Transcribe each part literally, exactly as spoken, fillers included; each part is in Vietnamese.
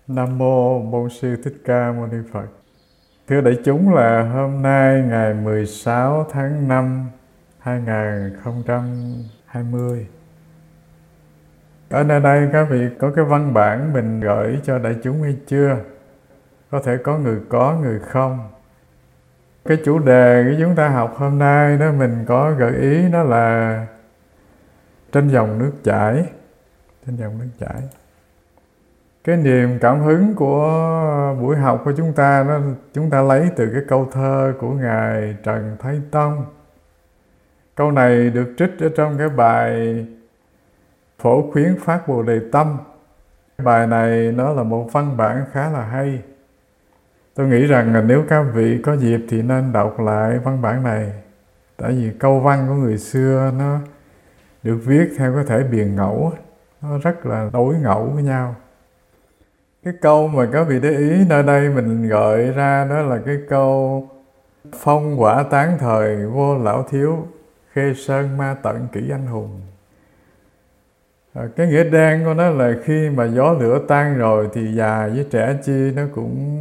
Nam mô Bổn Sư Thích Ca Mâu Ni Phật. Thưa đại chúng, là hôm nay ngày mười sáu tháng năm hai nghìn không trăm hai mươi. Ở nơi đây các vị có cái văn bản mình gửi cho đại chúng hay chưa? Có thể có người có, người không. Cái chủ đề của chúng ta học hôm nay đó, mình có gợi ý đó là trên dòng nước chảy. Trên dòng nước chảy. Cái niềm cảm hứng của buổi học của chúng ta đó, chúng ta lấy từ cái câu thơ của Ngài Trần Thái Tông. Câu này được trích ở trong cái bài Phổ Khuyến Phát Bồ Đề Tâm. Cái bài này nó là một văn bản khá là hay. Tôi nghĩ rằng là nếu các vị có dịp thì nên đọc lại văn bản này. Tại vì câu văn của người xưa nó được viết theo cái thể biền ngẫu, nó rất là đối ngẫu với nhau. Cái câu mà các vị để ý nơi đây mình gợi ra đó là cái câu phong quả tán thời vô lão thiếu, khê sơn ma tận kỷ anh hùng. À, cái nghĩa đen của nó là khi mà gió lửa tan rồi thì già với trẻ chi nó cũng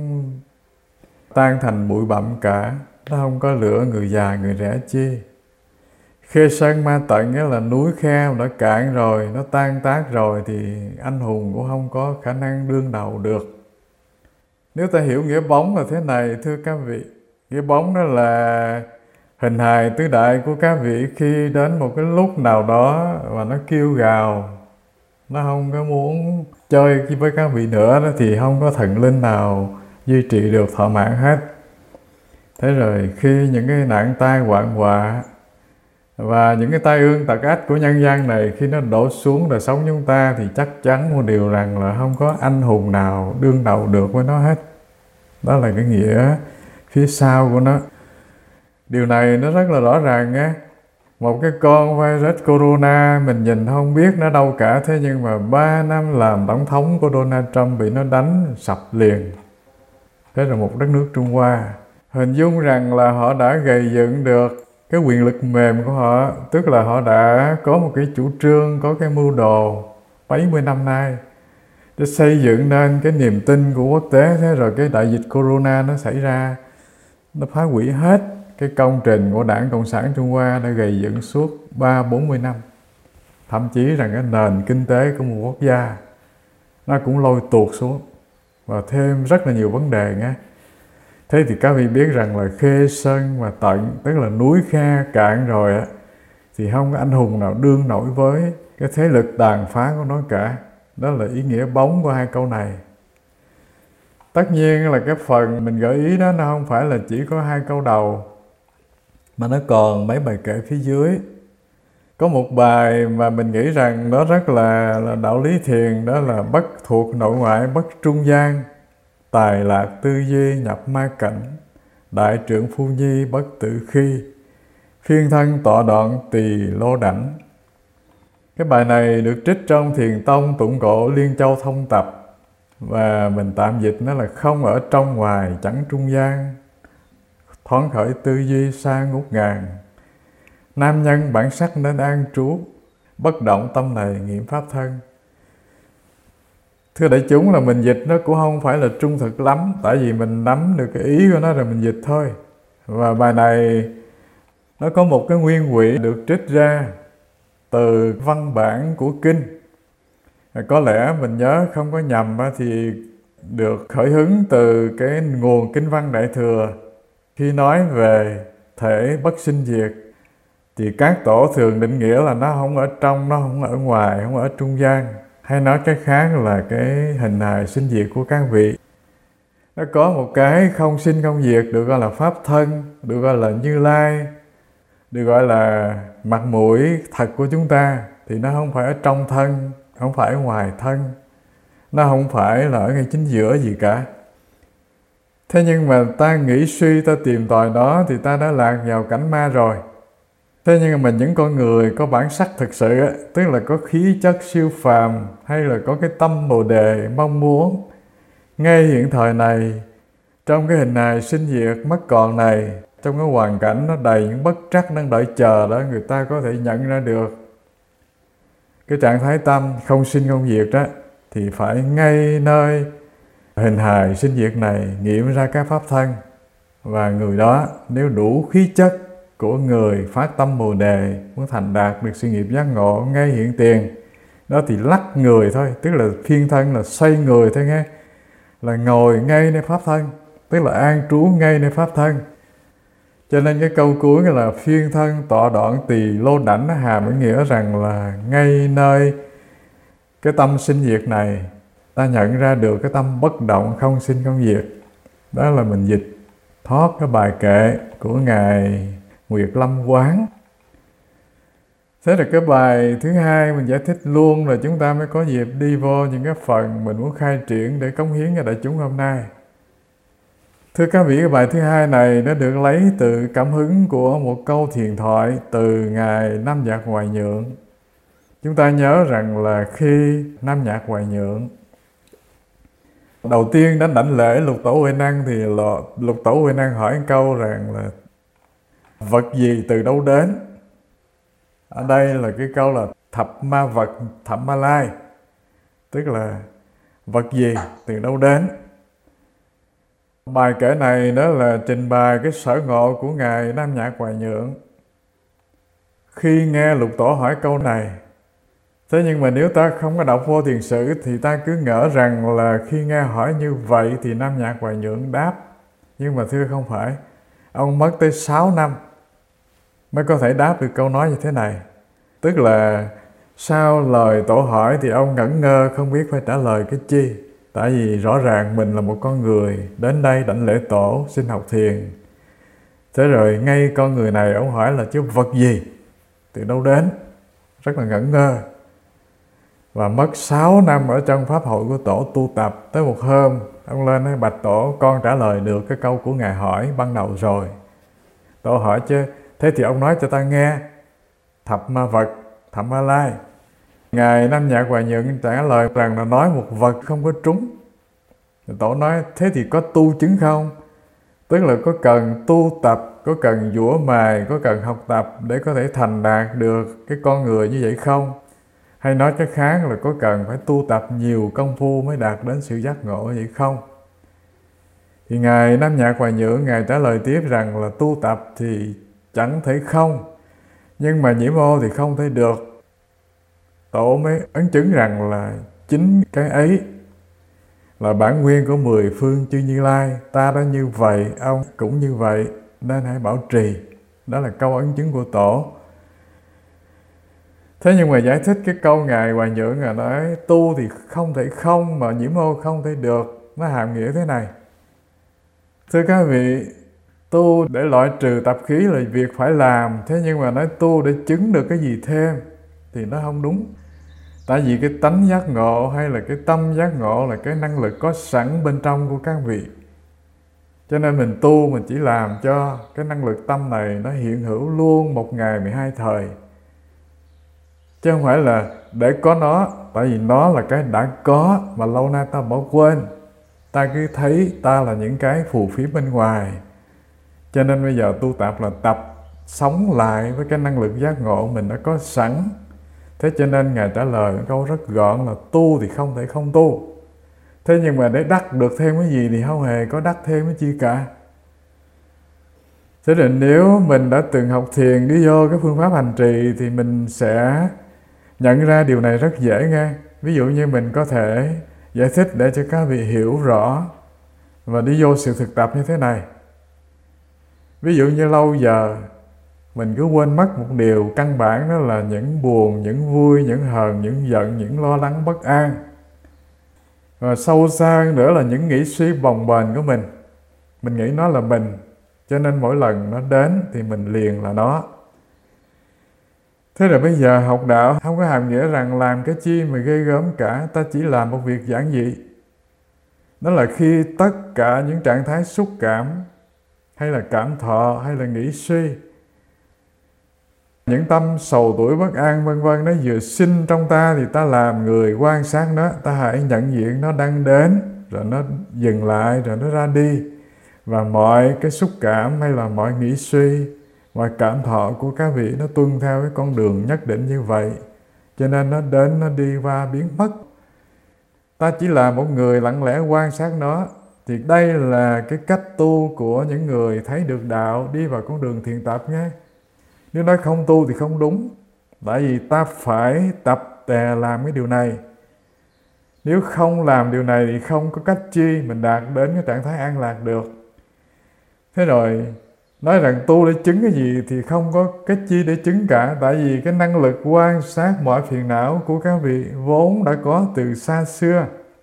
tan thành bụi bặm cả. Nó không có lửa người già người trẻ chi. Khê sơn ma tận nghĩa là núi khe đã cạn rồi, nó tan tác rồi thì anh hùng cũng không có khả năng đương đầu được. Nếu ta hiểu nghĩa bóng là thế này, thưa các vị, nghĩa bóng đó là hình hài tứ đại của các vị khi đến một cái lúc nào đó mà nó kêu gào, nó không có muốn chơi với các vị nữa đó, thì không có thần linh nào duy trì được thọ mạng hết. Thế rồi khi những cái nạn tai hoạn họa và những cái tai ương tật ách của nhân gian này khi nó đổ xuống đời sống chúng ta thì chắc chắn một điều rằng là không có anh hùng nào đương đầu được với nó hết. Đó là cái nghĩa phía sau của nó. Điều này nó rất là rõ ràng á. Một cái con virus corona mình nhìn không biết nó đâu cả, thế nhưng mà ba năm làm tổng thống của Donald Trump bị nó đánh sập liền. Thế là một đất nước Trung Hoa. Hình dung rằng là họ đã gây dựng được cái quyền lực mềm của họ, tức là họ đã có một cái chủ trương, có cái mưu đồ mấy mươi năm nay để xây dựng nên cái niềm tin của quốc tế. Thế rồi cái đại dịch corona nó xảy ra, nó phá hủy hết cái công trình của Đảng Cộng sản Trung Hoa đã gây dựng suốt ba bốn mươi năm. Thậm chí rằng cái nền kinh tế của một quốc gia nó cũng lôi tuột xuống và thêm rất là nhiều vấn đề nghe. Thế thì các vị biết rằng là khê sơn mà tận, tức là núi khe cạn rồi á, thì không có anh hùng nào đương nổi với cái thế lực tàn phá của nó cả. Đó là ý nghĩa bóng của hai câu này. Tất nhiên là cái phần mình gợi ý đó nó không phải là chỉ có hai câu đầu, mà nó còn mấy bài kệ phía dưới. Có một bài mà mình nghĩ rằng nó rất là, là đạo lý thiền, đó là bất thuộc nội ngoại, bất trung gian, tài lạc tư duy nhập ma cảnh, đại trượng phu nhi bất tự khi, phiên thân tọa đoạn tỳ lô đảnh. Cái bài này được trích trong Thiền Tông Tụng Cổ Liên Châu Thông Tập, và mình tạm dịch nó là không ở trong ngoài chẳng trung gian, thoáng khởi tư duy xa ngút ngàn, nam nhân bản sắc nên an trú, bất động tâm này nghiệm pháp thân. Thưa đại chúng, là mình dịch nó cũng không phải là trung thực lắm, tại vì mình nắm được cái ý của nó rồi mình dịch thôi. Và bài này nó có một cái nguyên quỹ được trích ra từ văn bản của kinh. Có lẽ mình nhớ không có nhầm thì được khởi hứng từ cái nguồn Kinh Văn Đại Thừa. Khi nói về thể bất sinh diệt thì các tổ thường định nghĩa là nó không ở trong, nó không ở ngoài, không ở trung gian. Hay nói cách khác là cái hình hài sinh diệt của các vị. Nó có một cái không sinh không diệt được gọi là Pháp Thân, được gọi là Như Lai, được gọi là mặt mũi thật của chúng ta. Thì nó không phải ở trong thân, không phải ở ngoài thân, nó không phải là ở ngay chính giữa gì cả. Thế nhưng mà ta nghĩ suy, ta tìm tòi đó thì ta đã lạc vào cảnh ma rồi. Thế nhưng mà những con người có bản sắc thực sự, tức là có khí chất siêu phàm, hay là có cái tâm bồ đề mong muốn ngay hiện thời này, trong cái hình hài sinh diệt mất còn này, trong cái hoàn cảnh nó đầy những bất trắc đang đợi chờ đó, người ta có thể nhận ra được cái trạng thái tâm không sinh không diệt đó, thì phải ngay nơi hình hài sinh diệt này nghiệm ra các pháp thân, và người đó nếu đủ khí chất của người phát tâm Bồ Đề, muốn thành đạt được sự nghiệp giác ngộ ngay hiện tiền, đó thì lắc người thôi, tức là phiên thân là xoay người thôi nghe, là ngồi ngay nơi pháp thân, tức là an trú ngay nơi pháp thân. Cho nên cái câu cuối là phiên thân tọa đoạn tỳ lô đảnh, nó hàm ý nghĩa rằng là ngay nơi cái tâm sinh diệt này, ta nhận ra được cái tâm bất động không sinh không diệt. Đó là mình dịch thoát cái bài kệ của Ngài Nguyệt Lâm Quán. Thế là cái bài thứ hai mình giải thích luôn, rồi chúng ta mới có dịp đi vô những cái phần mình muốn khai triển để cống hiến cho đại chúng hôm nay. Thưa các vị, cái bài thứ hai này nó được lấy từ cảm hứng của một câu thiền thoại từ Ngài Nam Nhạc Hoài Nhượng. Chúng ta nhớ rằng là khi Nam Nhạc Hoài Nhượng đầu tiên đến đảnh lễ Lục Tổ Huệ Năng, thì Lục Tổ Huệ Năng hỏi một câu rằng là vật gì từ đâu đến? Ở đây là cái câu là thập ma vật thập ma lai, tức là vật gì từ đâu đến. Bài kể này đó là trình bày cái sở ngộ của Ngài Nam Nhạc Hoài Nhượng khi nghe Lục Tổ hỏi câu này. Thế nhưng mà nếu ta không có đọc vô thiền sử thì ta cứ ngỡ rằng là khi nghe hỏi như vậy thì Nam Nhạc Hoài Nhượng đáp. Nhưng mà thưa không phải, ông mất tới sáu năm mới có thể đáp được câu nói như thế này. Tức là sau lời Tổ hỏi thì ông ngẩn ngơ không biết phải trả lời cái chi. Tại vì rõ ràng mình là một con người đến đây đảnh lễ Tổ, xin học thiền. Thế rồi ngay con người này ông hỏi là chứ vật gì, từ đâu đến, rất là ngẩn ngơ. Và mất sáu năm ở trong Pháp hội của Tổ tu tập. Tới một hôm, ông lên nói bạch Tổ, con trả lời được cái câu của Ngài hỏi ban đầu rồi. Tổ hỏi chứ, thế thì ông nói cho ta nghe, thập ma vật, thập ma lai. Ngài Nam Nhạc Hoài Nhượng trả lời rằng là nói một vật không có trúng. Tổ nói, thế thì có tu chứng không? Tức là có cần tu tập, có cần giũa mài, có cần học tập để có thể thành đạt được cái con người như vậy không? Hay nói cách khác là có cần phải tu tập nhiều công phu mới đạt đến sự giác ngộ vậy không? Thì Ngài Nam Nhạc Hoài Nhượng, Ngài trả lời tiếp rằng là tu tập thì chẳng thể không, nhưng mà nhiễm ô thì không thể được. Tổ mới ấn chứng rằng là chính cái ấy là bản nguyên của mười phương chư Như Lai. Ta đã như vậy, ông cũng như vậy, nên hãy bảo trì. Đó là câu ấn chứng của Tổ. Thế nhưng mà giải thích cái câu Ngài Hoài Nhượng là nói tu thì không thể không, mà nhiễm ô không thể được. Nó hàm nghĩa thế này. Thưa các vị, tu để loại trừ tập khí là việc phải làm. Thế nhưng mà nói tu để chứng được cái gì thêm thì nó không đúng. Tại vì cái tánh giác ngộ hay là cái tâm giác ngộ là cái năng lực có sẵn bên trong của các vị. Cho nên mình tu mình chỉ làm cho cái năng lực tâm này nó hiện hữu luôn một ngày mười hai thời. Chứ không phải là để có nó, tại vì nó là cái đã có mà lâu nay ta bỏ quên. Ta cứ thấy ta là những cái phù phiếm bên ngoài. Cho nên bây giờ tu tập là tập sống lại với cái năng lực giác ngộ mình đã có sẵn. Thế cho nên Ngài trả lời câu rất gọn là tu thì không thể không tu. Thế nhưng mà để đắc được thêm cái gì thì không hề có đắc thêm cái chi cả. Thế nên nếu mình đã từng học thiền đi vô cái phương pháp hành trì thì mình sẽ nhận ra điều này rất dễ nghe. Ví dụ như mình có thể giải thích để cho các vị hiểu rõ và đi vô sự thực tập như thế này. Ví dụ như lâu giờ mình cứ quên mất một điều căn bản, đó là những buồn, những vui, những hờn, những giận, những lo lắng bất an. Và sâu xa hơn nữa là những nghĩ suy bồng bềnh của mình. Mình nghĩ nó là mình, cho nên mỗi lần nó đến thì mình liền là nó. Thế rồi bây giờ học đạo không có hàm nghĩa rằng làm cái chi mà ghê gớm cả. Ta chỉ làm một việc giản dị. Đó là khi tất cả những trạng thái xúc cảm, hay là cảm thọ, hay là nghĩ suy, những tâm sầu tuổi bất an vân vân nó vừa sinh trong ta thì ta làm người quan sát nó. Ta hãy nhận diện nó đang đến, rồi nó dừng lại, rồi nó ra đi. Và mọi cái xúc cảm hay là mọi nghĩ suy, mọi cảm thọ của các vị nó tuân theo cái con đường nhất định như vậy. Cho nên nó đến, nó đi qua, biến mất. ta chỉ là một người lặng lẽ quan sát nó. Thì đây là cái cách tu của những người thấy được đạo, đi vào con đường thiền tập nhé. Nếu nói không tu thì không đúng, tại vì ta phải tập để làm cái điều này. Nếu không làm điều này thì không có cách chi mình đạt đến cái trạng thái an lạc được. Thế rồi nói rằng tu để chứng cái gì thì không có cách chi để chứng cả. Tại vì cái năng lực quan sát mọi phiền não của các vị vốn đã có từ xa xưa.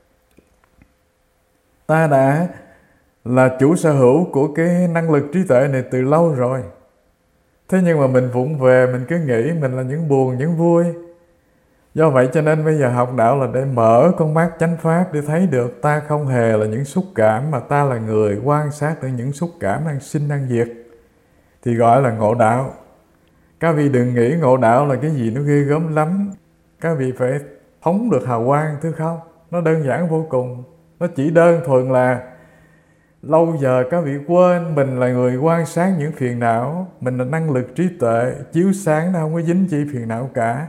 Ta đã là chủ sở hữu của cái năng lực trí tuệ này từ lâu rồi. Thế nhưng mà mình vụng về, mình cứ nghĩ mình là những buồn, những vui. Do vậy cho nên bây giờ học đạo là để mở con mắt chánh pháp, để thấy được ta không hề là những xúc cảm, mà ta là người quan sát được những xúc cảm đang sinh đang diệt. Thì gọi là ngộ đạo. Các vị đừng nghĩ ngộ đạo là cái gì nó ghê gớm lắm. Các vị phải phóng được hào quang, thứ không? Nó đơn giản vô cùng. Nó chỉ đơn thuần là lâu giờ các vị quên mình là người quan sát những phiền não. Mình là năng lực trí tuệ, chiếu sáng, nó không có dính chi phiền não cả.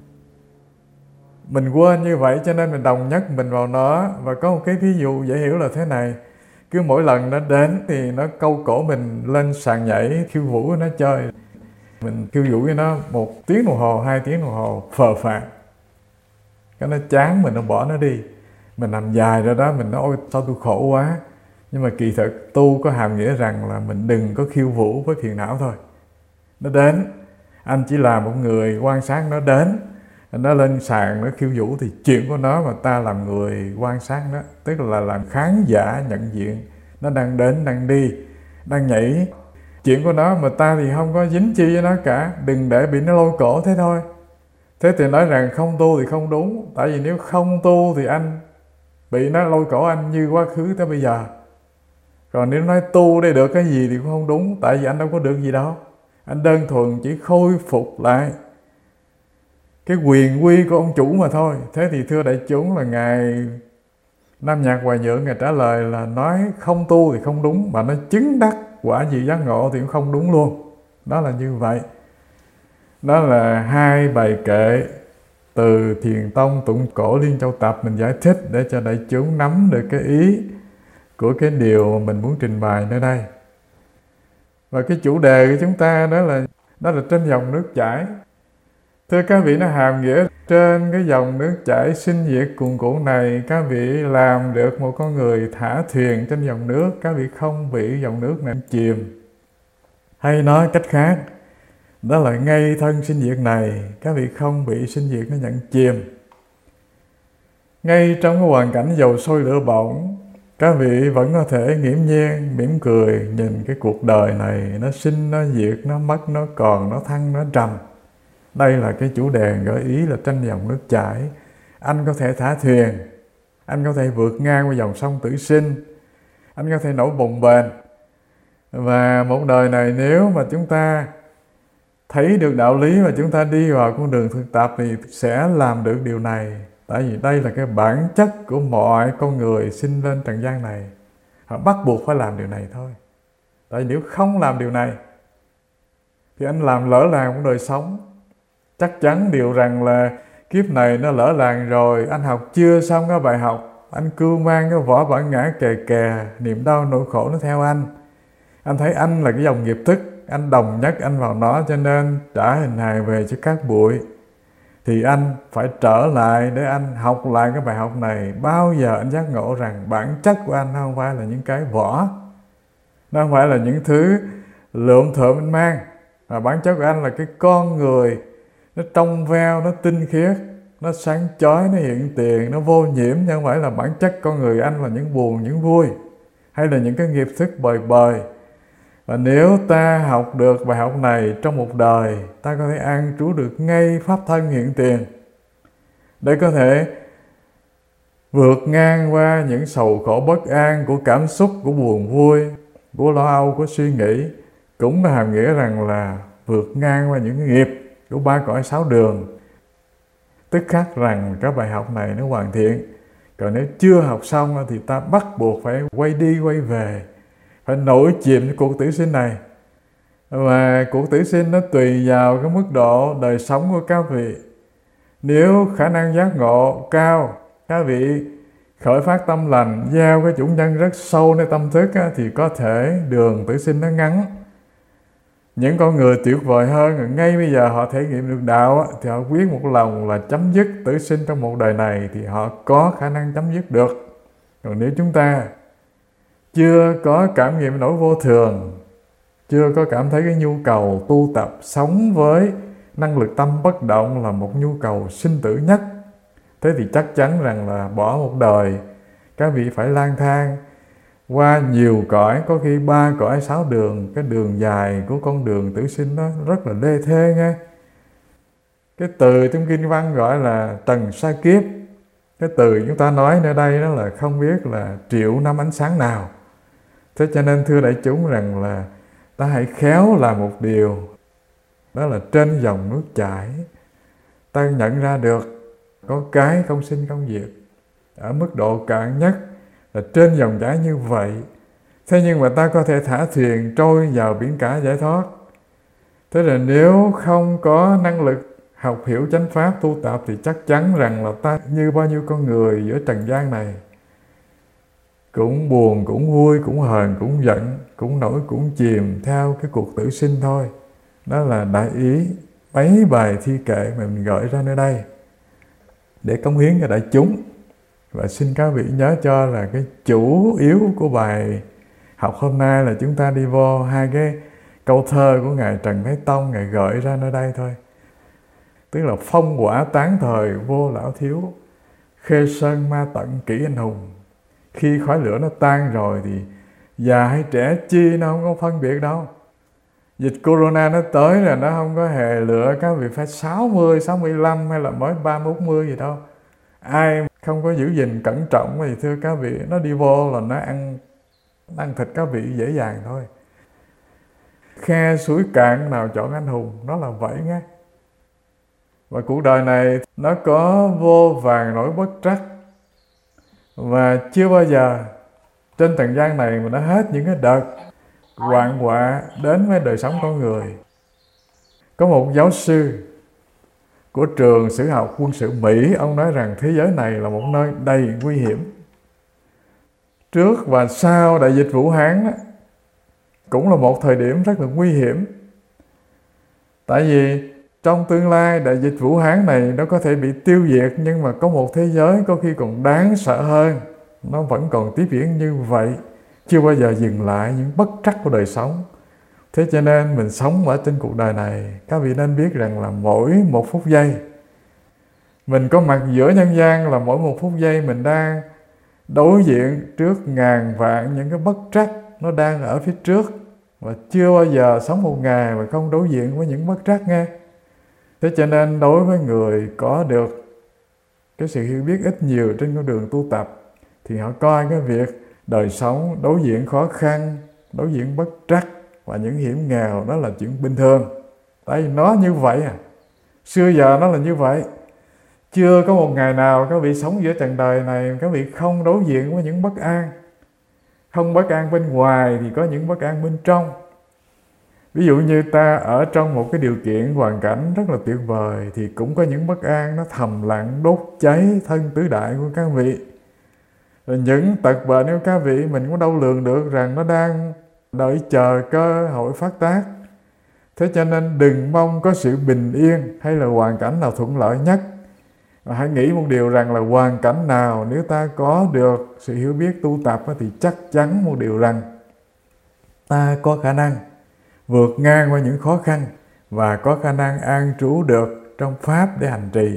Mình quên như vậy cho nên mình đồng nhất mình vào nó. Và có một cái ví dụ dễ hiểu là thế này. Cứ mỗi lần nó đến thì nó câu cổ mình lên sàn nhảy, khiêu vũ với nó chơi. Mình khiêu vũ với nó một tiếng đồng hồ, hai tiếng đồng hồ, phờ phạt. Cái nó chán mình, nó bỏ nó đi. Mình nằm dài ra đó, mình nói ôi sao tôi khổ quá. Nhưng mà kỳ thực tu có hàm nghĩa rằng là mình đừng có khiêu vũ với phiền não thôi. Nó đến, anh chỉ là một người quan sát nó đến. Nó lên sàn, nó khiêu vũ thì chuyện của nó, mà ta làm người quan sát nó. Tức là làm khán giả nhận diện. Nó đang đến, đang đi, đang nhảy. Chuyện của nó mà ta thì không có dính chi với nó cả. Đừng để bị nó lôi cổ thế thôi. Thế thì nói rằng không tu thì không đúng. Tại vì nếu không tu thì anh bị nó lôi cổ anh như quá khứ tới bây giờ. Còn nếu nói tu để được cái gì thì cũng không đúng. Tại vì anh đâu có được gì đâu. Anh đơn thuần chỉ khôi phục lại cái quyền quy của ông chủ mà thôi. Thế thì thưa đại chúng là Ngài Nam Nhạc Hoài Nhượng Ngài trả lời là nói không tu thì không đúng, mà nó chứng đắc quả gì giác ngộ thì cũng không đúng luôn. Đó là như vậy. Đó là hai bài kệ từ Thiền Tông Tụng Cổ Liên Châu Tập mình giải thích để cho đại chúng nắm được cái ý của cái điều mà mình muốn trình bày nơi đây. Và cái chủ đề của chúng ta đó là đó là trên dòng nước chảy. Thưa các vị, nó hàm nghĩa trên cái dòng nước chảy sinh diệt cuồn cuộn này, các vị làm được một con người thả thuyền trên dòng nước, các vị không bị dòng nước này chìm. Hay nói cách khác, đó là ngay thân sinh diệt này, các vị không bị sinh diệt nó nhận chìm. Ngay trong cái hoàn cảnh dầu sôi lửa bỏng, các vị vẫn có thể nghiễm nhiên, mỉm cười nhìn cái cuộc đời này, nó sinh, nó diệt, nó mất, nó còn, nó thăng, nó trầm. Đây là cái chủ đề gợi ý là trên dòng nước chảy. Anh có thể thả thuyền, anh có thể vượt ngang qua dòng sông tử sinh, anh có thể nổi bồng bềnh. Và một đời này nếu mà chúng ta thấy được đạo lý và chúng ta đi vào con đường thực tập thì sẽ làm được điều này. Tại vì đây là cái bản chất của mọi con người sinh lên trần gian này. Họ bắt buộc phải làm điều này thôi. Tại vì nếu không làm điều này thì anh làm lỡ làng của đời sống. Chắc chắn điều rằng là kiếp này nó lỡ làng rồi, anh học chưa xong cái bài học, anh cưu mang cái vỏ bản ngã kè kè, niềm đau nỗi khổ nó theo anh. Anh thấy anh là cái dòng nghiệp thức, anh đồng nhất anh vào nó cho nên trả hình hài về cho các bụi. Thì anh phải trở lại để anh học lại cái bài học này. Bao giờ anh giác ngộ rằng bản chất của anh nó không phải là những cái vỏ, nó không phải là những thứ lượm thượm anh mang, mà bản chất của anh là cái con người nó trong veo, nó tinh khiết, nó sáng chói, nó hiện tiền, nó vô nhiễm, chứ không phải là bản chất con người anh là những buồn, những vui, hay là những cái nghiệp thức bời bời. Và nếu ta học được bài học này trong một đời, ta có thể an trú được ngay pháp thân hiện tiền, để có thể vượt ngang qua những sầu khổ bất an của cảm xúc, của buồn vui, của lo âu, của suy nghĩ. Cũng có hàm nghĩa rằng là vượt ngang qua những nghiệp của ba cõi sáu đường. Tức khắc rằng các bài học này nó hoàn thiện. Còn nếu chưa học xong thì ta bắt buộc phải quay đi quay về, phải nổi chìm cuộc tử sinh này. Và cuộc tử sinh nó tùy vào cái mức độ đời sống của các vị. Nếu khả năng giác ngộ cao, các vị khởi phát tâm lành, gieo cái chủ nhân rất sâu nơi tâm thức á, thì có thể đường tử sinh nó ngắn. Những con người tuyệt vời hơn, ngay bây giờ họ thể nghiệm được đạo á, thì họ quyết một lòng là chấm dứt tử sinh trong một đời này, thì họ có khả năng chấm dứt được. Còn nếu chúng ta chưa có cảm nghiệm nỗi vô thường, chưa có cảm thấy cái nhu cầu tu tập sống với năng lực tâm bất động là một nhu cầu sinh tử nhất, thế thì chắc chắn rằng là bỏ một đời các vị phải lang thang qua nhiều cõi, có khi ba cõi sáu đường. Cái đường dài của con đường tử sinh nó rất là lê thê nha. Cái từ trong kinh văn gọi là tầng sa kiếp. Cái từ chúng ta nói nơi đây đó là không biết là triệu năm ánh sáng nào. Thế cho nên thưa đại chúng rằng là ta hãy khéo làm một điều, đó là trên dòng nước chảy ta nhận ra được có cái không sinh không diệt ở mức độ cạn nhất là trên dòng chảy như vậy. Thế nhưng mà ta có thể thả thuyền trôi vào biển cả giải thoát. Thế là nếu không có năng lực học hiểu chánh pháp tu tập thì chắc chắn rằng là ta như bao nhiêu con người giữa trần gian này, cũng buồn, cũng vui, cũng hờn, cũng giận, cũng nổi, cũng chìm theo cái cuộc tử sinh thôi. Đó là đại ý mấy bài thi kệ mà mình gửi ra nơi đây để cống hiến cho đại chúng. Và xin các vị nhớ cho là cái chủ yếu của bài học hôm nay là chúng ta đi vô hai cái câu thơ của Ngài Trần Thái Tông, Ngài gửi ra nơi đây thôi. Tức là phong quả tán thời vô lão thiếu, khê sơn ma tận kỹ anh hùng. Khi khói lửa nó tan rồi thì già hay trẻ chi nó không có phân biệt đâu. Dịch corona nó tới là nó không có hề lựa các vị phải sáu mươi, sáu mươi lăm hay là mới ba mươi, bốn mươi gì đâu. Ai không có giữ gìn cẩn trọng thì thưa các vị, nó đi vô là nó ăn, nó ăn thịt các vị dễ dàng thôi. Khe suối cạn nào chọn anh hùng, nó là vậy nghe. Và cuộc đời này nó có vô vàn nỗi bất trắc, và chưa bao giờ trên trần gian này mà nó hết những cái đợt hoạn họa đến với đời sống con người. Có một giáo sư của trường sử học quân sự Mỹ, ông nói rằng thế giới này là một nơi đầy nguy hiểm. Trước và sau đại dịch Vũ Hán cũng là một thời điểm rất là nguy hiểm. Tại vì trong tương lai đại dịch Vũ Hán này nó có thể bị tiêu diệt, nhưng mà có một thế giới có khi còn đáng sợ hơn, nó vẫn còn tiếp diễn như vậy, chưa bao giờ dừng lại những bất trắc của đời sống. Thế cho nên mình sống ở trên cuộc đời này, các vị nên biết rằng là mỗi một phút giây mình có mặt giữa nhân gian, là mỗi một phút giây mình đang đối diện trước ngàn vạn những cái bất trắc nó đang ở phía trước, và chưa bao giờ sống một ngày mà không đối diện với những bất trắc nghe. Thế cho nên đối với người có được cái sự hiểu biết ít nhiều trên con đường tu tập thì họ coi cái việc đời sống đối diện khó khăn, đối diện bất trắc và những hiểm nghèo đó là chuyện bình thường. Tại vì nó như vậy à. Xưa giờ nó là như vậy. Chưa có một ngày nào các vị sống giữa trần đời này các vị không đối diện với những bất an. Không bất an bên ngoài thì có những bất an bên trong. Ví dụ như ta ở trong một cái điều kiện hoàn cảnh rất là tuyệt vời thì cũng có những bất an nó thầm lặng đốt cháy thân tứ đại của các vị. Rồi những tật bệnh của các vị mình cũng đâu lường được rằng nó đang đợi chờ cơ hội phát tác. Thế cho nên đừng mong có sự bình yên hay là hoàn cảnh nào thuận lợi nhất. Và hãy nghĩ một điều rằng là hoàn cảnh nào nếu ta có được sự hiểu biết tu tập thì chắc chắn một điều rằng ta có khả năng vượt ngang qua những khó khăn và có khả năng an trú được trong Pháp để hành trì.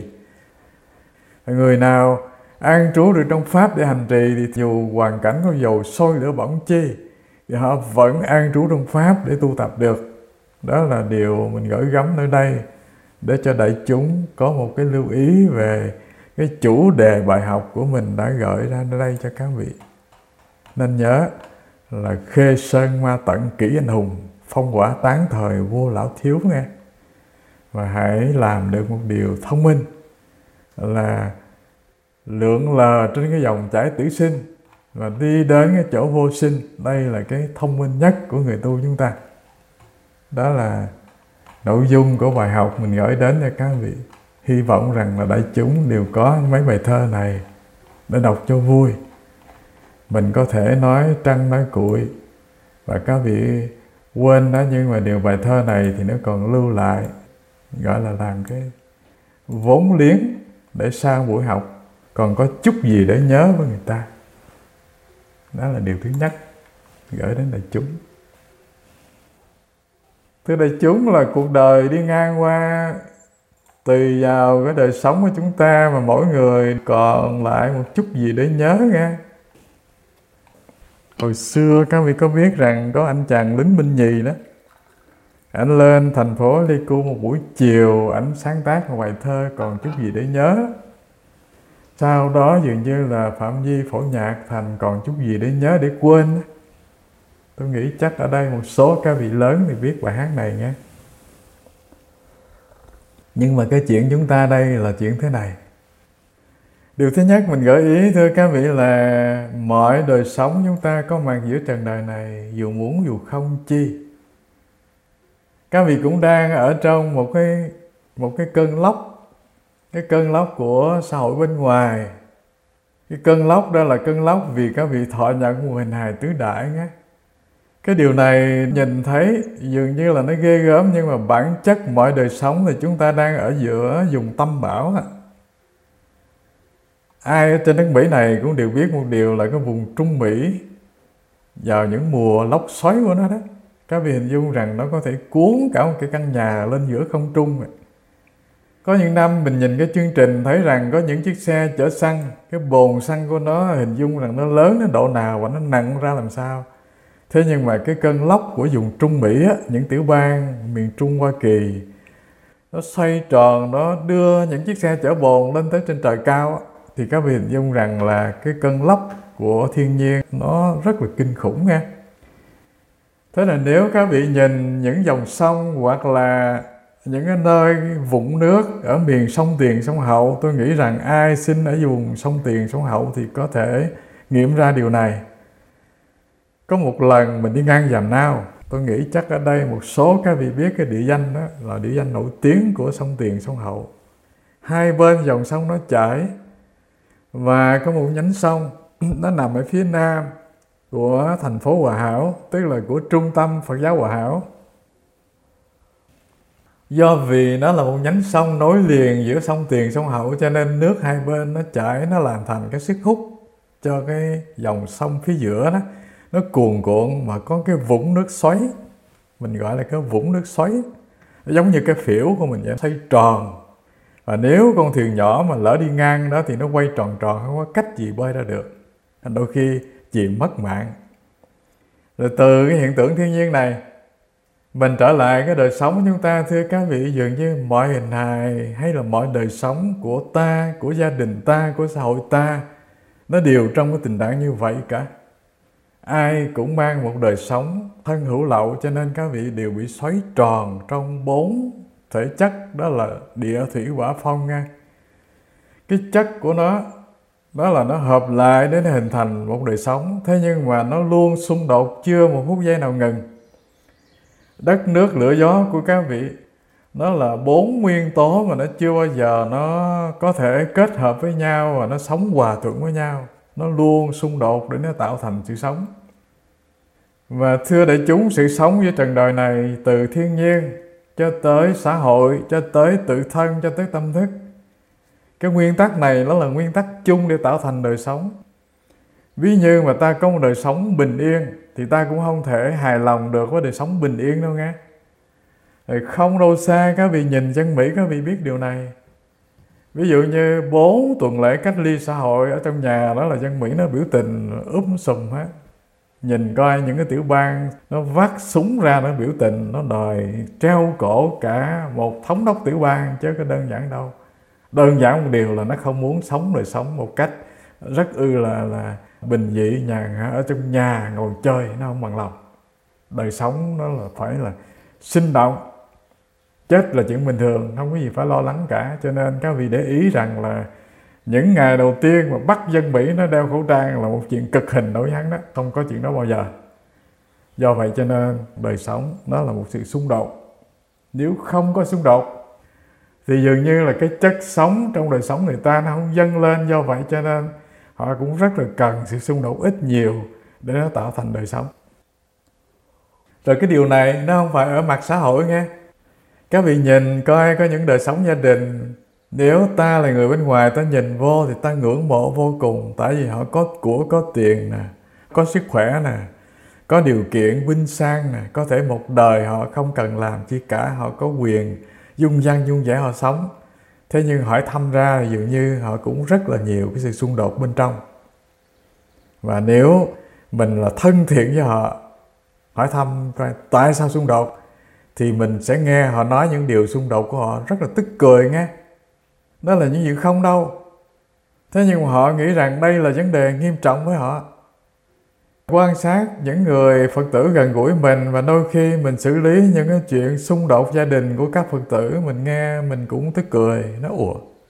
Người nào an trú được trong Pháp để hành trì thì dù hoàn cảnh có dầu sôi lửa bỏng chi thì họ vẫn an trú trong Pháp để tu tập được. Đó là điều mình gửi gắm nơi đây để cho đại chúng có một cái lưu ý về cái chủ đề bài học của mình đã gửi ra nơi đây cho các vị. Nên nhớ là khê sơn ma tận kỹ anh hùng, phong quả tán thời vô lão thiếu nghe. Và hãy làm được một điều thông minh là lượn lờ trên cái dòng chảy tử sinh và đi đến cái chỗ vô sinh. Đây là cái thông minh nhất của người tu chúng ta. Đó là nội dung của bài học mình gửi đến cho các vị. Hy vọng rằng là đại chúng đều có mấy bài thơ này để đọc cho vui. Mình có thể nói trăng nói cuội và các vị quên đó, nhưng mà điều bài thơ này thì nó còn lưu lại, gọi là làm cái vốn liếng để sang buổi học còn có chút gì để nhớ với người ta. Đó là điều thứ nhất gửi đến đại chúng. Thưa đại chúng, là cuộc đời đi ngang qua, tùy vào cái đời sống của chúng ta mà mỗi người còn lại một chút gì để nhớ nghe. Hồi xưa các vị có biết rằng có anh chàng lính binh nhì đó, ảnh lên thành phố Pleiku một buổi chiều, ảnh sáng tác một bài thơ Còn Chút Gì Để Nhớ. Sau đó dường như là phạm vi phổ nhạc thành Còn Chút Gì Để Nhớ Để Quên. Tôi nghĩ chắc ở đây một số các vị lớn thì biết bài hát này nhé. Nhưng mà cái chuyện chúng ta đây là chuyện thế này. Điều thứ nhất mình gợi ý thưa các vị là mọi đời sống chúng ta có mặt giữa trần đời này, dù muốn dù không chi, các vị cũng đang ở trong một cái một cái cơn lốc, cái cơn lốc của xã hội bên ngoài. Cái cơn lốc đó là cơn lốc vì các vị thọ nhận một hình hài tứ đại nhé. Cái điều này nhìn thấy dường như là nó ghê gớm, nhưng mà bản chất mọi đời sống thì chúng ta đang ở giữa vùng tâm bão. Ai ở trên đất Mỹ này cũng đều biết một điều là cái vùng Trung Mỹ vào những mùa lốc xoáy của nó đó, các vị hình dung rằng nó có thể cuốn cả một cái căn nhà lên giữa không trung. Có những năm mình nhìn cái chương trình thấy rằng có những chiếc xe chở xăng, cái bồn xăng của nó hình dung rằng nó lớn đến độ nào và nó nặng ra làm sao. Thế nhưng mà cái cơn lốc của vùng Trung Mỹ á, những tiểu bang miền Trung Hoa Kỳ, nó xoay tròn, nó đưa những chiếc xe chở bồn lên tới trên trời cao á, thì các vị hình dung rằng là cái cơn lốc của thiên nhiên nó rất là kinh khủng nha. Thế là nếu các vị nhìn những dòng sông hoặc là những cái nơi vũng nước ở miền sông Tiền sông Hậu, tôi nghĩ rằng ai sinh ở vùng sông Tiền sông Hậu thì có thể nghiệm ra điều này. Có một lần mình đi ngang Giàm Nao, tôi nghĩ chắc ở đây một số các vị biết cái địa danh đó là địa danh nổi tiếng của sông Tiền sông Hậu. Hai bên dòng sông nó chảy, và có một nhánh sông nó nằm ở phía nam của thành phố Hòa Hảo, tức là của trung tâm Phật giáo Hòa Hảo. Do vì nó là một nhánh sông nối liền giữa sông Tiền sông Hậu, cho nên nước hai bên nó chảy, nó làm thành cái sức hút cho cái dòng sông phía giữa đó nó cuồn cuộn, mà có cái vũng nước xoáy, mình gọi là cái vũng nước xoáy, nó giống như cái phễu của mình vậy, xoay tròn. Và nếu con thuyền nhỏ mà lỡ đi ngang đó thì nó quay tròn tròn, không có cách gì bơi ra được, đôi khi chìm mất mạng. Rồi từ cái hiện tượng thiên nhiên này mình trở lại cái đời sống của chúng ta, thưa các vị, dường như mọi hình hài hay là mọi đời sống của ta, của gia đình ta, của xã hội ta, nó đều trong cái tình trạng như vậy cả. Ai cũng mang một đời sống thân hữu lậu, cho nên các vị đều bị xoáy tròn trong bốn thể chất, đó là địa thủy hỏa phong nha. Cái chất của nó đó là nó hợp lại để nó hình thành một đời sống, thế nhưng mà nó luôn xung đột, chưa một phút giây nào ngừng. Đất nước lửa gió của các vị, nó là bốn nguyên tố mà nó chưa bao giờ nó có thể kết hợp với nhau và nó sống hòa thuận với nhau. Nó luôn xung đột để nó tạo thành sự sống. Và thưa đại chúng, sự sống với trần đời này, từ thiên nhiên cho tới xã hội, cho tới tự thân, cho tới tâm thức, cái nguyên tắc này nó là nguyên tắc chung để tạo thành đời sống. Ví như mà ta có một đời sống bình yên thì ta cũng không thể hài lòng được với đời sống bình yên đâu nghe. Không đâu xa các vị nhìn chân Mỹ, các vị biết điều này. Ví dụ như bốn tuần lễ cách ly xã hội ở trong nhà, đó là dân Mỹ nó biểu tình úp sùm hết. Nhìn coi những cái tiểu bang nó vác súng ra nó biểu tình, nó đòi treo cổ cả một thống đốc tiểu bang, chứ có đơn giản đâu. Đơn giản một điều là nó không muốn sống đời sống một cách rất ư là, là bình dị, nhàn ở trong nhà ngồi chơi, nó không bằng lòng. Đời sống nó là phải là sinh động. Chết là chuyện bình thường, không có gì phải lo lắng cả. Cho nên các vị để ý rằng là những ngày đầu tiên mà bắt dân Mỹ nó đeo khẩu trang là một chuyện cực hình đối với hắn đó, không có chuyện đó bao giờ. Do vậy cho nên đời sống nó là một sự xung đột. Nếu không có xung đột thì dường như là cái chất sống trong đời sống người ta nó không dâng lên. Do vậy cho nên họ cũng rất là cần sự xung đột ít nhiều để nó tạo thành đời sống. Rồi cái điều này nó không phải ở mặt xã hội nghe. Các vị nhìn coi có những đời sống gia đình, nếu ta là người bên ngoài ta nhìn vô thì ta ngưỡng mộ vô cùng, tại vì họ có của có tiền nè, có sức khỏe nè, có điều kiện vinh sang nè, có thể một đời họ không cần làm chi cả, họ có quyền dung dăng dung dẻ họ sống. Thế nhưng hỏi thăm ra thì dường như họ cũng rất là nhiều cái sự xung đột bên trong. Và nếu mình là thân thiện với họ, hỏi thăm coi tại sao xung đột, thì mình sẽ nghe họ nói những điều xung đột của họ rất là tức cười nghe. Đó là những chuyện không đâu. Thế nhưng mà họ nghĩ rằng đây là vấn đề nghiêm trọng với họ. Quan sát những người Phật tử gần gũi mình, và đôi khi mình xử lý những cái chuyện xung đột gia đình của các Phật tử, mình nghe mình cũng tức cười. Nó ủa,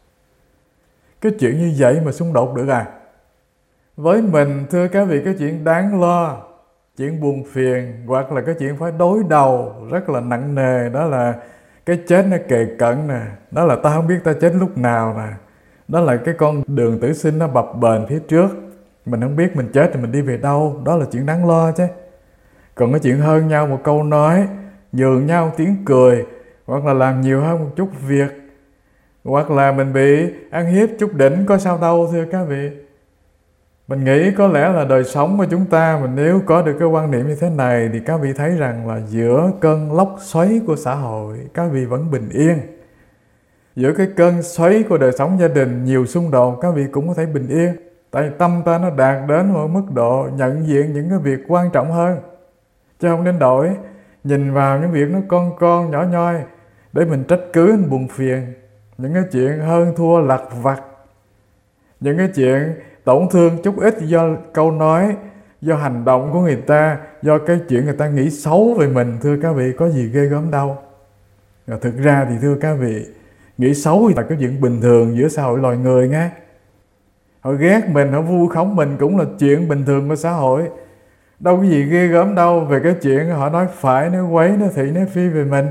cái chuyện như vậy mà xung đột được à? Với mình, thưa các vị, cái chuyện đáng lo, chuyện buồn phiền, hoặc là cái chuyện phải đối đầu rất là nặng nề, đó là cái chết nó kề cận nè, đó là ta không biết ta chết lúc nào nè, đó là cái con đường tử sinh nó bập bềnh phía trước, mình không biết mình chết thì mình đi về đâu, đó là chuyện đáng lo chứ. Còn cái chuyện hơn nhau một câu nói, nhường nhau tiếng cười, hoặc là làm nhiều hơn một chút việc, hoặc là mình bị ăn hiếp chút đỉnh, có sao đâu thưa các vị. Mình nghĩ có lẽ là đời sống của chúng ta, mình nếu có được cái quan niệm như thế này thì các vị thấy rằng là giữa cơn lốc xoáy của xã hội, các vị vẫn bình yên. Giữa cái cơn xoáy của đời sống gia đình nhiều xung đột, các vị cũng có thể bình yên. Tại tâm ta nó đạt đến một mức độ nhận diện những cái việc quan trọng hơn, chứ không đến đổi nhìn vào những việc nó con con nhỏ nhoi để mình trách cứ, mình buồn phiền. Những cái chuyện hơn thua lặt vặt, những cái chuyện tổn thương chút ít do câu nói, do hành động của người ta, do cái chuyện người ta nghĩ xấu về mình, thưa các vị, có gì ghê gớm đâu. Và thực ra thì thưa các vị, nghĩ xấu là cái chuyện bình thường giữa xã hội loài người nghe. Họ ghét mình, họ vu khống mình cũng là chuyện bình thường của xã hội. Đâu có gì ghê gớm đâu về cái chuyện họ nói phải, nói quấy, nói thị, nói phi về mình.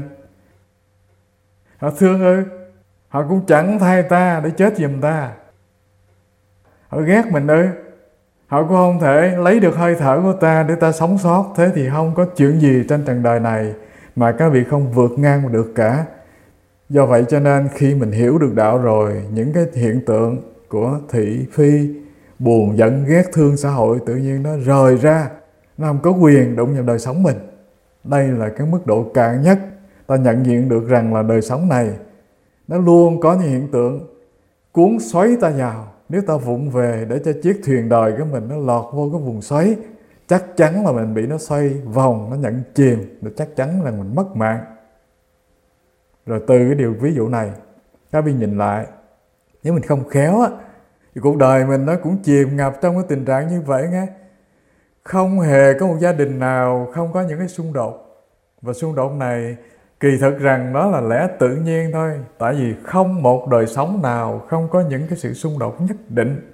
Họ thương ư? Họ cũng chẳng thay ta để chết giùm ta. Họ ghét mình ư? Họ cũng không thể lấy được hơi thở của ta để ta sống sót. Thế thì không có chuyện gì trên trần đời này mà các vị không vượt ngang được cả. Do vậy cho nên khi mình hiểu được đạo rồi, những cái hiện tượng của thị phi, buồn, giận, ghét, thương xã hội tự nhiên nó rời ra, nó không có quyền đụng vào đời sống mình. Đây là cái mức độ cạn nhất. Ta nhận diện được rằng là đời sống này nó luôn có những hiện tượng cuốn xoáy ta vào. Nếu ta vụng về để cho chiếc thuyền đời của mình nó lọt vô cái vùng xoáy, chắc chắn là mình bị nó xoay vòng, nó nhận chìm, rồi chắc chắn là mình mất mạng. Rồi từ cái điều ví dụ này, các vị nhìn lại, nếu mình không khéo á, thì cuộc đời mình nó cũng chìm ngập trong cái tình trạng như vậy nghe. Không hề có một gia đình nào không có những cái xung đột. Và xung đột này kỳ thực rằng nó là lẽ tự nhiên thôi. Tại vì không một đời sống nào không có những cái sự xung đột nhất định.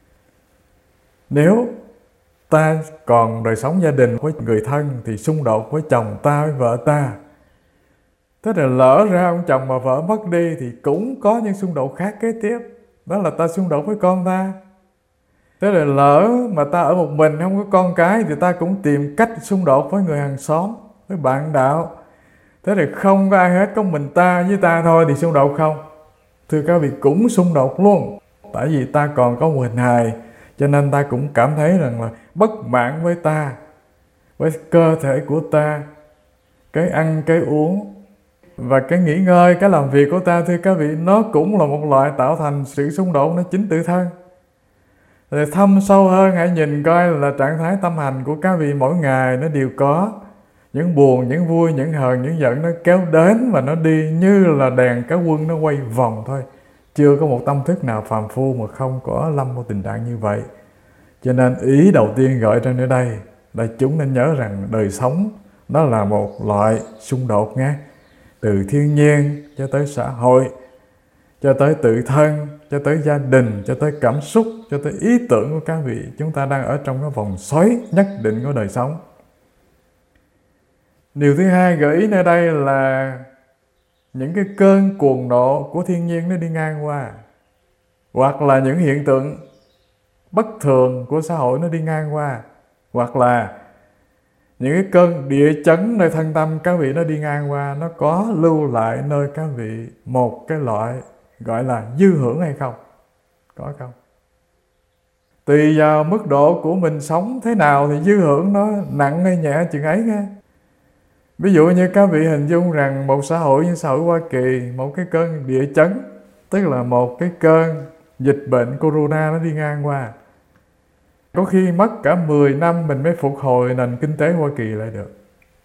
Nếu ta còn đời sống gia đình với người thân thì xung đột với chồng ta, với vợ ta. Thế rồi lỡ ra ông chồng mà vợ mất đi thì cũng có những xung đột khác kế tiếp. Đó là ta xung đột với con ta. Thế rồi lỡ mà ta ở một mình không có con cái thì ta cũng tìm cách xung đột với người hàng xóm, với bạn đạo. Thế thì không có ai hết, có mình ta với ta thôi thì xung đột không? Thưa các vị, cũng xung đột luôn. Tại vì ta còn có một hình hài, cho nên ta cũng cảm thấy rằng là bất mãn với ta, với cơ thể của ta, cái ăn, cái uống và cái nghỉ ngơi, cái làm việc của ta. Thưa các vị, nó cũng là một loại tạo thành sự xung đột, nó chính tự thân. Rồi thâm sâu hơn, hãy nhìn coi là trạng thái tâm hành của các vị mỗi ngày nó đều có những buồn, những vui, những hờn, những giận, nó kéo đến và nó đi như là đèn cá quân nó quay vòng thôi. Chưa có một tâm thức nào phàm phu mà không có lâm vào tình trạng như vậy. Cho nên ý đầu tiên gọi ra ở đây là chúng nên nhớ rằng đời sống nó là một loại xung đột nghe. Từ thiên nhiên cho tới xã hội, cho tới tự thân, cho tới gia đình, cho tới cảm xúc, cho tới ý tưởng của các vị. Chúng ta đang ở trong cái vòng xoáy nhất định của đời sống. Điều thứ hai gợi ý nơi đây là những cái cơn cuồng nộ của thiên nhiên nó đi ngang qua, hoặc là những hiện tượng bất thường của xã hội nó đi ngang qua, hoặc là những cái cơn địa chấn nơi thân tâm các vị nó đi ngang qua, nó có lưu lại nơi các vị một cái loại gọi là dư hưởng hay không? Có không? Tùy vào mức độ của mình sống thế nào thì dư hưởng nó nặng hay nhẹ chừng ấy nghe. Ví dụ như các vị hình dung rằng một xã hội như xã hội Hoa Kỳ, một cái cơn địa chấn, tức là một cái cơn dịch bệnh corona nó đi ngang qua, có khi mất cả mười năm mình mới phục hồi nền kinh tế Hoa Kỳ lại được.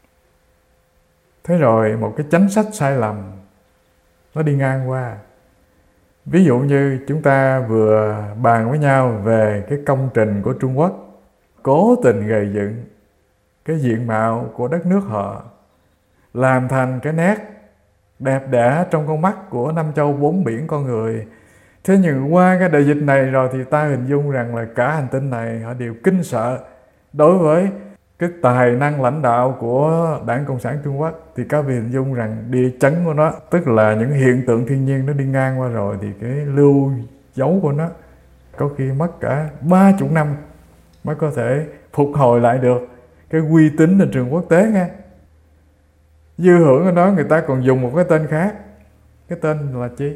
Thế rồi một cái chính sách sai lầm nó đi ngang qua. Ví dụ như chúng ta vừa bàn với nhau về cái công trình của Trung Quốc cố tình gầy dựng cái diện mạo của đất nước họ, làm thành cái nét đẹp đẽ trong con mắt của năm châu bốn biển con người. Thế nhưng qua cái đại dịch này rồi thì ta hình dung rằng là cả hành tinh này họ đều kinh sợ đối với cái tài năng lãnh đạo của Đảng Cộng sản Trung Quốc. Thì các vị hình dung rằng địa chấn của nó, tức là những hiện tượng thiên nhiên nó đi ngang qua rồi, thì cái lưu dấu của nó có khi mất cả ba chục năm mới có thể phục hồi lại được cái uy tín trên trường quốc tế nghe. Dư hưởng của nó người ta còn dùng một cái tên khác. Cái tên là chi?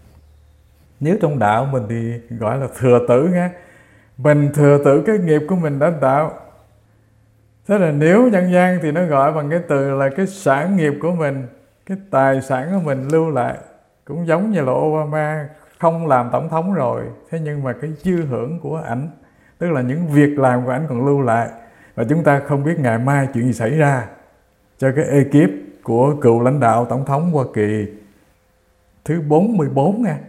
Nếu trong đạo mình thì gọi là thừa tử nghe. Mình thừa tử cái nghiệp của mình đã tạo. Thế là nếu nhân gian thì nó gọi bằng cái từ là cái sản nghiệp của mình, cái tài sản của mình lưu lại. Cũng giống như là Obama không làm tổng thống rồi, thế nhưng mà cái dư hưởng của ảnh, tức là những việc làm của ảnh còn lưu lại. Và chúng ta không biết ngày mai chuyện gì xảy ra cho cái ekip của cựu lãnh đạo tổng thống Hoa Kỳ thứ bốn mươi bốn nha.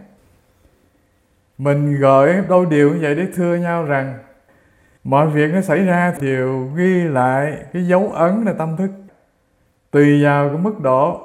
Mình gọi đôi điều như vậy để thưa nhau rằng mọi việc nó xảy ra thì đều ghi lại cái dấu ấn là tâm thức. Tùy vào cái mức độ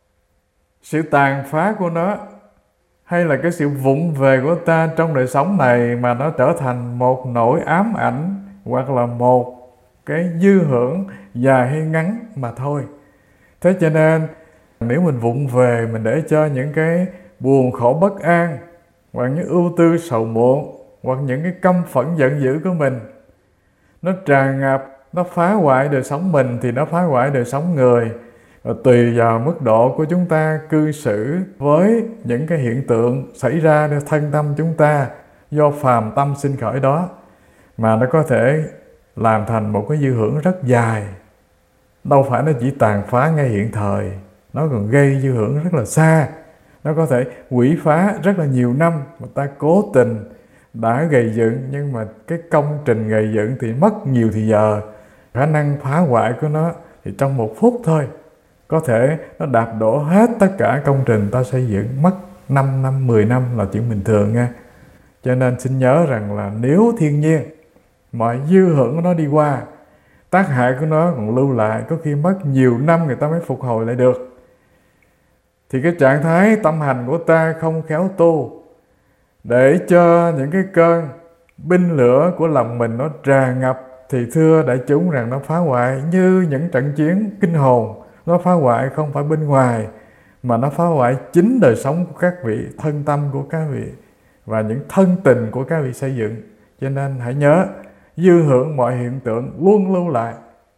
sự tàn phá của nó hay là cái sự vụng về của ta trong đời sống này mà nó trở thành một nỗi ám ảnh hoặc là một cái dư hưởng dài hay ngắn mà thôi. Thế cho nên nếu mình vụng về, mình để cho những cái buồn khổ bất an hoặc những ưu tư sầu muộn hoặc những cái căm phẫn giận dữ của mình nó tràn ngập, nó phá hoại đời sống mình thì nó phá hoại đời sống người. Và tùy vào mức độ của chúng ta cư xử với những cái hiện tượng xảy ra trong thân tâm chúng ta do phàm tâm sinh khởi đó, mà nó có thể làm thành một cái dư hưởng rất dài. Đâu phải nó chỉ tàn phá ngay hiện thời, nó còn gây dư hưởng rất là xa. Nó có thể quỷ phá rất là nhiều năm mà ta cố tình đã gầy dựng, nhưng mà cái công trình gầy dựng thì mất nhiều thì giờ. Khả năng phá hoại của nó thì trong một phút thôi, có thể nó đạp đổ hết tất cả công trình ta xây dựng, mất năm năm, mười năm là chuyện bình thường nha. Cho nên xin nhớ rằng là nếu thiên nhiên mọi dư hưởng của nó đi qua, tác hại của nó còn lưu lại, có khi mất nhiều năm người ta mới phục hồi lại được, thì cái trạng thái tâm hành của ta không khéo tu để cho những cái cơn binh lửa của lòng mình nó tràn ngập, thì thưa đại chúng rằng nó phá hoại như những trận chiến kinh hồn. Nó phá hoại không phải bên ngoài, mà nó phá hoại chính đời sống của các vị, thân tâm của các vị và những thân tình của các vị xây dựng. Cho nên hãy nhớ, dư hưởng mọi hiện tượng luôn lưu lại.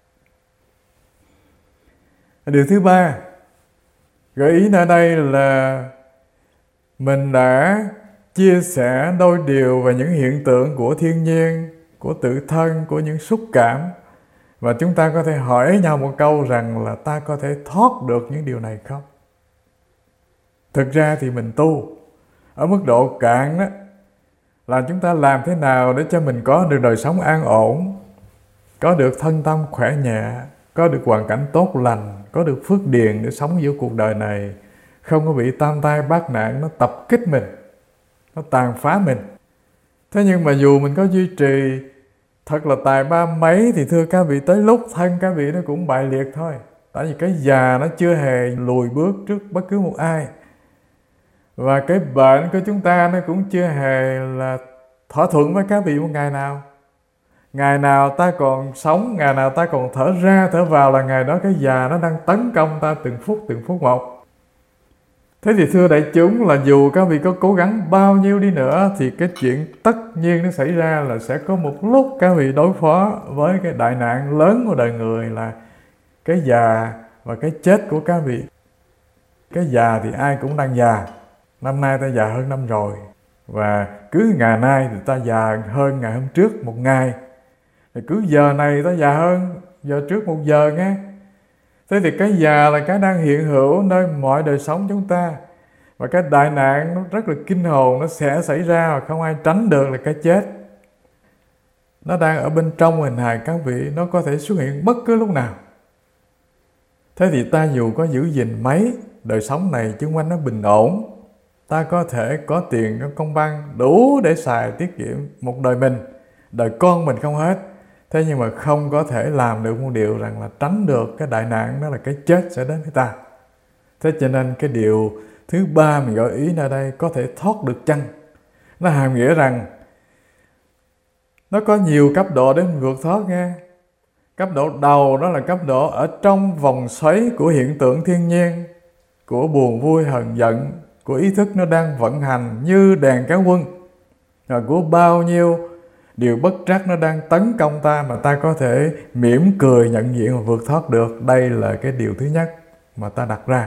Điều thứ ba, gợi ý ở đây là mình đã chia sẻ đôi điều về những hiện tượng của thiên nhiên, của tự thân, của những xúc cảm. Và chúng ta có thể hỏi nhau một câu rằng là ta có thể thoát được những điều này không? Thực ra thì mình tu ở mức độ cạn đó, là chúng ta làm thế nào để cho mình có được đời sống an ổn, có được thân tâm khỏe nhẹ, có được hoàn cảnh tốt lành, có được phước điền để sống giữa cuộc đời này, không có bị tam tai bát nạn nó tập kích mình, nó tàn phá mình. Thế nhưng mà dù mình có duy trì thật là tài ba mấy thì thưa các vị, tới lúc thân các vị nó cũng bại liệt thôi. Tại vì cái già nó chưa hề lùi bước trước bất cứ một ai. Và cái bệnh của chúng ta nó cũng chưa hề là thỏa thuận với các vị một ngày nào. Ngày nào ta còn sống, ngày nào ta còn thở ra thở vào là ngày đó cái già nó đang tấn công ta từng phút từng phút một. Thế thì thưa đại chúng, là dù các vị có cố gắng bao nhiêu đi nữa thì cái chuyện tất nhiên nó xảy ra là sẽ có một lúc các vị đối phó với cái đại nạn lớn của đời người là cái già và cái chết của các vị. Cái già thì ai cũng đang già. Năm nay ta già hơn năm rồi, và cứ ngày nay thì ta già hơn ngày hôm trước một ngày, thì cứ giờ này ta già hơn giờ trước một giờ nghe. Thế thì cái già là cái đang hiện hữu nơi mọi đời sống chúng ta, và cái đại nạn nó rất là kinh hồn, nó sẽ xảy ra và không ai tránh được là cái chết. Nó đang ở bên trong hình hài các vị, nó có thể xuất hiện bất cứ lúc nào. Thế thì ta dù có giữ gìn mấy đời sống này chung quanh nó bình ổn, ta có thể có tiền, có công văn đủ để xài tiết kiệm một đời mình, đời con mình không hết. Thế nhưng mà không có thể làm được một điều rằng là tránh được cái đại nạn, đó là cái chết sẽ đến với ta. Thế cho nên cái điều thứ ba mình gợi ý ở đây, có thể thoát được chăng? Nó hàm nghĩa rằng nó có nhiều cấp độ để mình vượt thoát nghe. Cấp độ đầu đó là cấp độ ở trong vòng xoáy của hiện tượng thiên nhiên, của buồn vui hờn giận, của ý thức nó đang vận hành như đèn kéo quân, rồi của bao nhiêu điều bất trắc nó đang tấn công ta mà ta có thể mỉm cười nhận diện và vượt thoát được. Đây là cái điều thứ nhất mà ta đặt ra.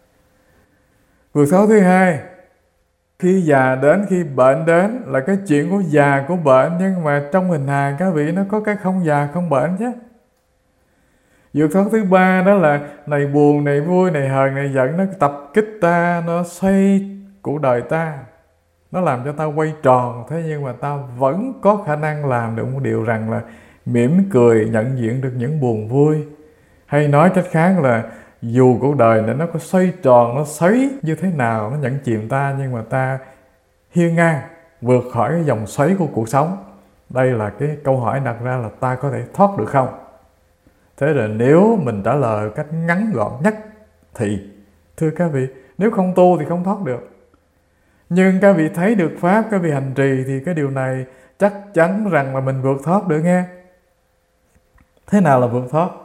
Vượt thoát thứ hai, khi già đến, khi bệnh đến là cái chuyện của già của bệnh, nhưng mà trong hình hài các vị nó có cái không già không bệnh chứ. Vượt thoát thứ ba đó là này buồn, này vui, này hờn, này giận, nó tập kích ta, nó xoay cuộc đời ta, nó làm cho ta quay tròn. Thế nhưng mà ta vẫn có khả năng làm được một điều rằng là mỉm cười nhận diện được những buồn vui. Hay nói cách khác là dù cuộc đời này nó có xoay tròn, nó xoáy như thế nào, nó nhận chìm ta, nhưng mà ta hiên ngang vượt khỏi cái dòng xoáy của cuộc sống. Đây là cái câu hỏi đặt ra là ta có thể thoát được không? Thế là nếu mình trả lời cách ngắn gọn nhất thì thưa các vị, nếu không tu thì không thoát được. Nhưng các vị thấy được Pháp, các vị hành trì thì cái điều này chắc chắn rằng là mình vượt thoát được nghe. Thế nào là vượt thoát?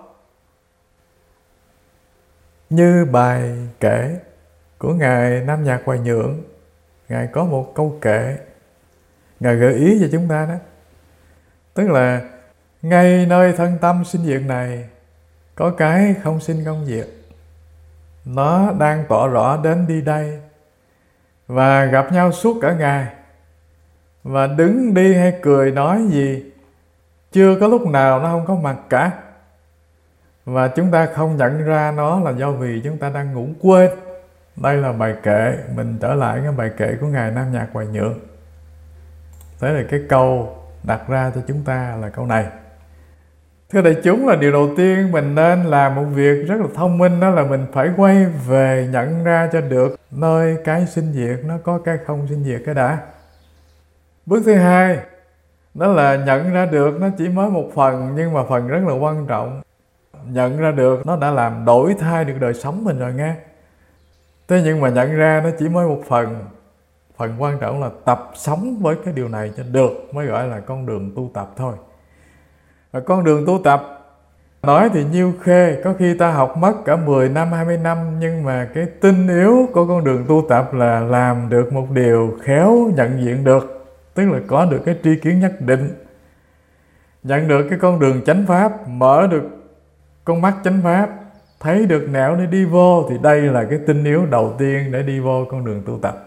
Như bài kể của Ngài Nam Nhạc Hoài Nhượng, Ngài có một câu kệ, Ngài gợi ý cho chúng ta đó. Tức là ngay nơi thân tâm sinh diệt này có cái không sinh không diệt, nó đang tỏ rõ đến đi đây và gặp nhau suốt cả ngày, và đứng đi hay cười nói gì chưa có lúc nào nó không có mặt cả. Và chúng ta không nhận ra nó là do vì chúng ta đang ngủ quên. Đây là bài kệ, mình trở lại cái bài kệ của Ngài Nam Nhạc Hoài Nhượng. Thế là cái câu đặt ra cho chúng ta là câu này. Thưa đại chúng, là điều đầu tiên mình nên làm một việc rất là thông minh, đó là mình phải quay về nhận ra cho được nơi cái sinh diệt nó có cái không sinh diệt cái đã. Bước thứ hai đó là nhận ra được nó chỉ mới một phần, nhưng mà phần rất là quan trọng. Nhận ra được nó đã làm đổi thay được đời sống mình rồi nghe. Thế nhưng mà nhận ra nó chỉ mới một phần. Phần quan trọng là tập sống với cái điều này cho được mới gọi là con đường tu tập thôi. Và con đường tu tập nói thì nhiêu khê, có khi ta học mất cả mười năm, hai mươi năm, nhưng mà cái tinh yếu của con đường tu tập là làm được một điều khéo nhận diện được, tức là có được cái tri kiến nhất định, nhận được cái con đường chánh pháp, mở được con mắt chánh pháp, thấy được nẻo để đi vô, thì đây là cái tinh yếu đầu tiên để đi vô con đường tu tập.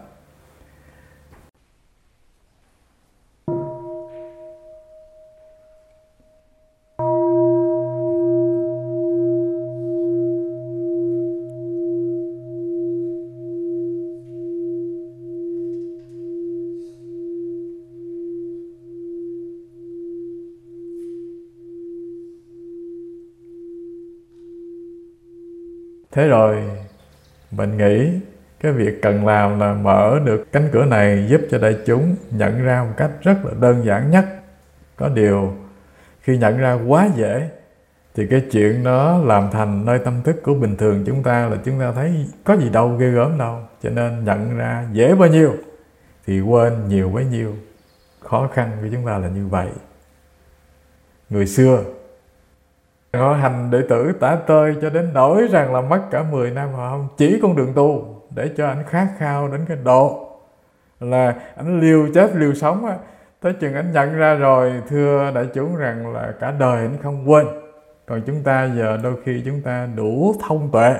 Thế rồi mình nghĩ cái việc cần làm là mở được cánh cửa này, giúp cho đại chúng nhận ra một cách rất là đơn giản nhất. Có điều khi nhận ra quá dễ thì cái chuyện đó làm thành nơi tâm thức của bình thường chúng ta là chúng ta thấy có gì đâu ghê gớm đâu. Cho nên nhận ra dễ bao nhiêu thì quên nhiều bấy nhiêu. Khó khăn của chúng ta là như vậy. Người xưa Họ hành đệ tử tả tơi cho đến nỗi rằng là mất cả mười năm họ không chỉ con đường tu, để cho anh khát khao đến cái độ là anh liều chết liều sống á, tới chừng anh nhận ra rồi, thưa đại chúng rằng là cả đời anh không quên. Còn chúng ta giờ đôi khi chúng ta đủ thông tuệ,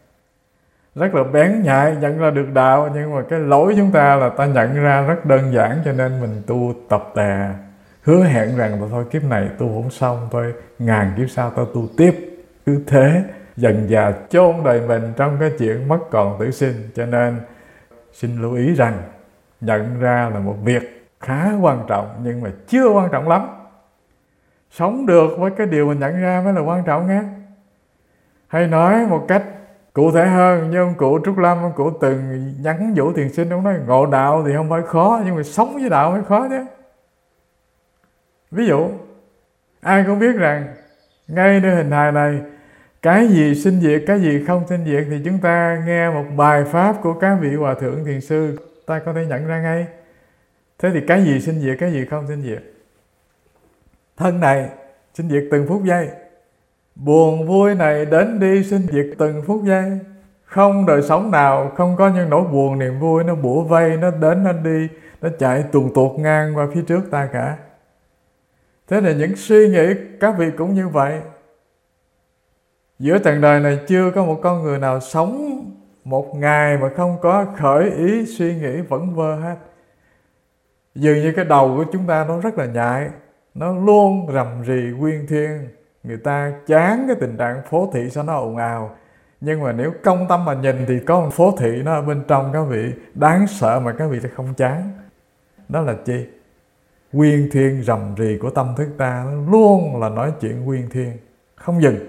rất là bén nhạy, nhận ra được đạo, nhưng mà cái lỗi chúng ta là ta nhận ra rất đơn giản, cho nên mình tu tập tè, hứa hẹn rằng là thôi kiếp này tu không xong, thôi ngàn kiếp sau ta tu tiếp, cứ thế dần dà chôn đời mình trong cái chuyện mất còn tử sinh. Cho nên xin lưu ý rằng nhận ra là một việc khá quan trọng, nhưng mà chưa quan trọng lắm. Sống được với cái điều mình nhận ra mới là quan trọng nghe. Hay nói một cách cụ thể hơn, như ông cụ Trúc Lâm, ông cụ từng nhắn nhủ thiền sinh, ông nói ngộ đạo thì không phải khó, nhưng mà sống với đạo mới khó chứ. Ví dụ, ai cũng biết rằng ngay nơi hình hài này, cái gì sinh diệt, cái gì không sinh diệt, thì chúng ta nghe một bài pháp của các vị hòa thượng thiền sư, ta có thể nhận ra ngay. Thế thì cái gì sinh diệt, cái gì không sinh diệt? Thân này sinh diệt từng phút giây, buồn vui này đến đi sinh diệt từng phút giây. Không đời sống nào không có những nỗi buồn niềm vui, nó bủa vây, nó đến nó đi, nó chạy tuồn tuột ngang qua phía trước ta cả. Thế là những suy nghĩ các vị cũng như vậy. Giữa trần đời này chưa có một con người nào sống một ngày mà không có khởi ý suy nghĩ vẩn vơ hết. Dường như cái đầu của chúng ta nó rất là nhạy, nó luôn rầm rì quyên thiên. Người ta chán cái tình trạng phố thị sao nó ồn ào, nhưng mà nếu công tâm mà nhìn thì có một phố thị nó ở bên trong các vị đáng sợ mà các vị sẽ không chán. Đó là chi? Quyên thiên rầm rì của tâm thức ta, nó luôn là nói chuyện quyên thiên, không dừng.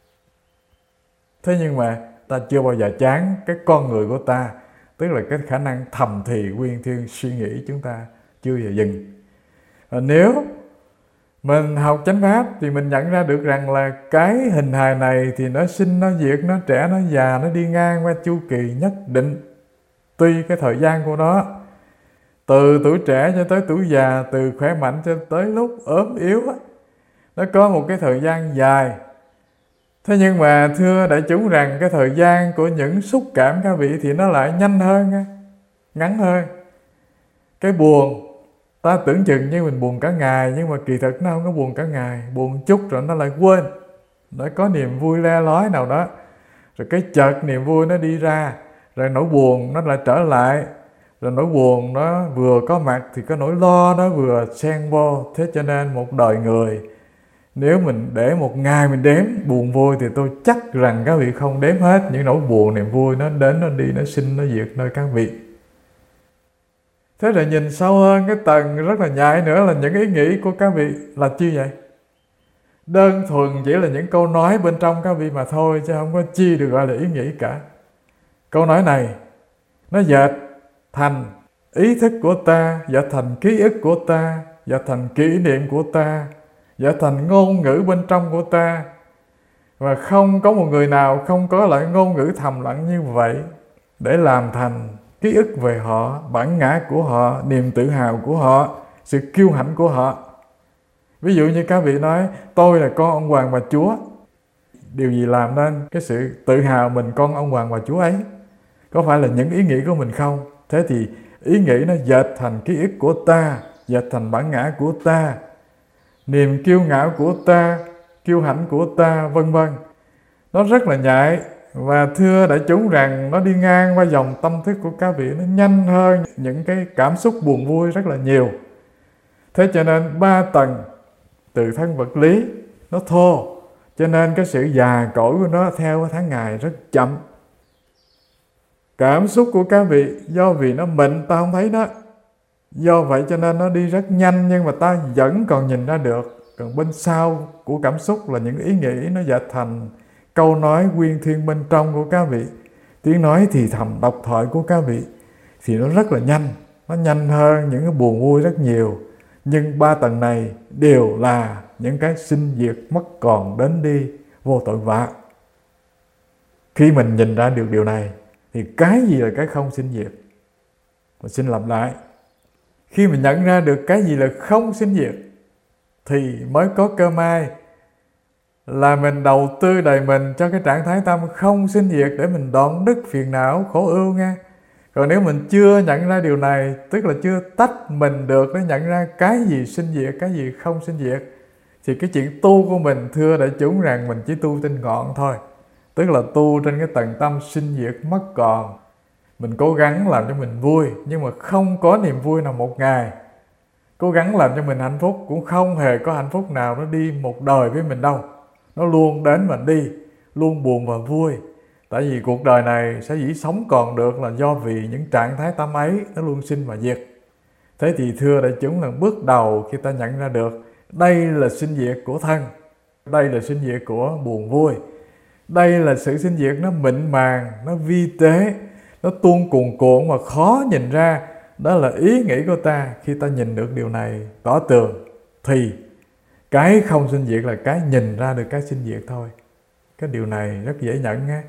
Thế nhưng mà ta chưa bao giờ chán cái con người của ta, tức là cái khả năng thầm thì quyên thiên suy nghĩ chúng ta chưa bao giờ dừng. Và nếu mình học chánh pháp thì mình nhận ra được rằng là cái hình hài này thì nó sinh, nó diệt, nó trẻ, nó già, nó đi ngang qua chu kỳ nhất định. Tuy cái thời gian của nó, từ tuổi trẻ cho tới tuổi già, từ khỏe mạnh cho tới lúc ốm yếu, nó có một cái thời gian dài. Thế nhưng mà thưa đại chúng rằng cái thời gian của những xúc cảm các vị thì nó lại nhanh hơn, ngắn hơn. Cái buồn, ta tưởng chừng như mình buồn cả ngày, nhưng mà kỳ thực nó không có buồn cả ngày. Buồn chút rồi nó lại quên, nó có niềm vui le lói nào đó, rồi cái chợt niềm vui nó đi ra, rồi nỗi buồn nó lại trở lại. Rồi nỗi buồn nó vừa có mặt thì có nỗi lo nó vừa xen vô. Thế cho nên một đời người, nếu mình để một ngày mình đếm buồn vui thì tôi chắc rằng các vị không đếm hết những nỗi buồn niềm vui nó đến, nó đi, nó sinh, nó diệt nơi các vị. Thế rồi nhìn sâu hơn, cái tầng rất là nhạy nữa là những ý nghĩ của các vị là chi vậy? Đơn thuần chỉ là những câu nói bên trong các vị mà thôi, chứ không có chi được gọi là ý nghĩ cả. Câu nói này nó dệt thành ý thức của ta, dệt thành ký ức của ta, dệt thành kỷ niệm của ta, dệt thành ngôn ngữ bên trong của ta. Và không có một người nào không có lại ngôn ngữ thầm lặng như vậy để làm thành ký ức về họ, bản ngã của họ, niềm tự hào của họ, sự kiêu hãnh của họ. Ví dụ như các vị nói tôi là con ông hoàng bà chúa, điều gì làm nên cái sự tự hào mình con ông hoàng bà chúa ấy? Có phải là những ý nghĩ của mình không? Thế thì ý nghĩ nó dệt thành ký ức của ta, dệt thành bản ngã của ta, niềm kiêu ngạo của ta, kiêu hãnh của ta, vân vân. Nó rất là nhạy. Và thưa đại chúng rằng nó đi ngang qua dòng tâm thức của các vị, nó nhanh hơn những cái cảm xúc buồn vui rất là nhiều. Thế cho nên ba tầng từ thân vật lý nó thô, cho nên cái sự già cỗi của nó theo tháng ngày rất chậm. Cảm xúc của các vị do vì nó mịn ta không thấy nó, do vậy cho nên nó đi rất nhanh, nhưng mà ta vẫn còn nhìn ra được. Còn bên sau của cảm xúc là những ý nghĩ nó dệt thành câu nói quyên thiên bên trong của các vị, tiếng nói thì thầm độc thoại của các vị, thì nó rất là nhanh, nó nhanh hơn những cái buồn vui rất nhiều. Nhưng ba tầng này đều là những cái sinh diệt mất còn đến đi vô tội vạ. Khi mình nhìn ra được điều này thì cái gì là cái không sinh diệt? Mình xin lặp lại, khi mình nhận ra được cái gì là không sinh diệt thì mới có cơ may là mình đầu tư đời mình cho cái trạng thái tâm không sinh diệt để mình đoạn đứt phiền não khổ ưu nha. Còn nếu mình chưa nhận ra điều này, tức là chưa tách mình được để nhận ra cái gì sinh diệt, cái gì không sinh diệt, thì cái chuyện tu của mình, thưa đại chúng, rằng mình chỉ tu trên ngọn thôi. Tức là tu trên cái tầng tâm sinh diệt mất còn. Mình cố gắng làm cho mình vui, nhưng mà không có niềm vui nào một ngày. Cố gắng làm cho mình hạnh phúc, cũng không hề có hạnh phúc nào nó đi một đời với mình đâu. Nó luôn đến và đi, luôn buồn và vui. Tại vì cuộc đời này sẽ dĩ sống còn được là do vì những trạng thái tâm ấy nó luôn sinh và diệt. Thế thì thưa đại chúng, là bước đầu khi ta nhận ra được đây là sinh diệt của thân, đây là sinh diệt của buồn vui, đây là sự sinh diệt nó mịn màng, nó vi tế, nó tuôn cuồn cuộn mà khó nhìn ra. Đó là ý nghĩ của ta. Khi ta nhìn được điều này tỏ tường, thì cái không sinh diệt là cái nhìn ra được cái sinh diệt thôi. Cái điều này rất dễ nhận nghe.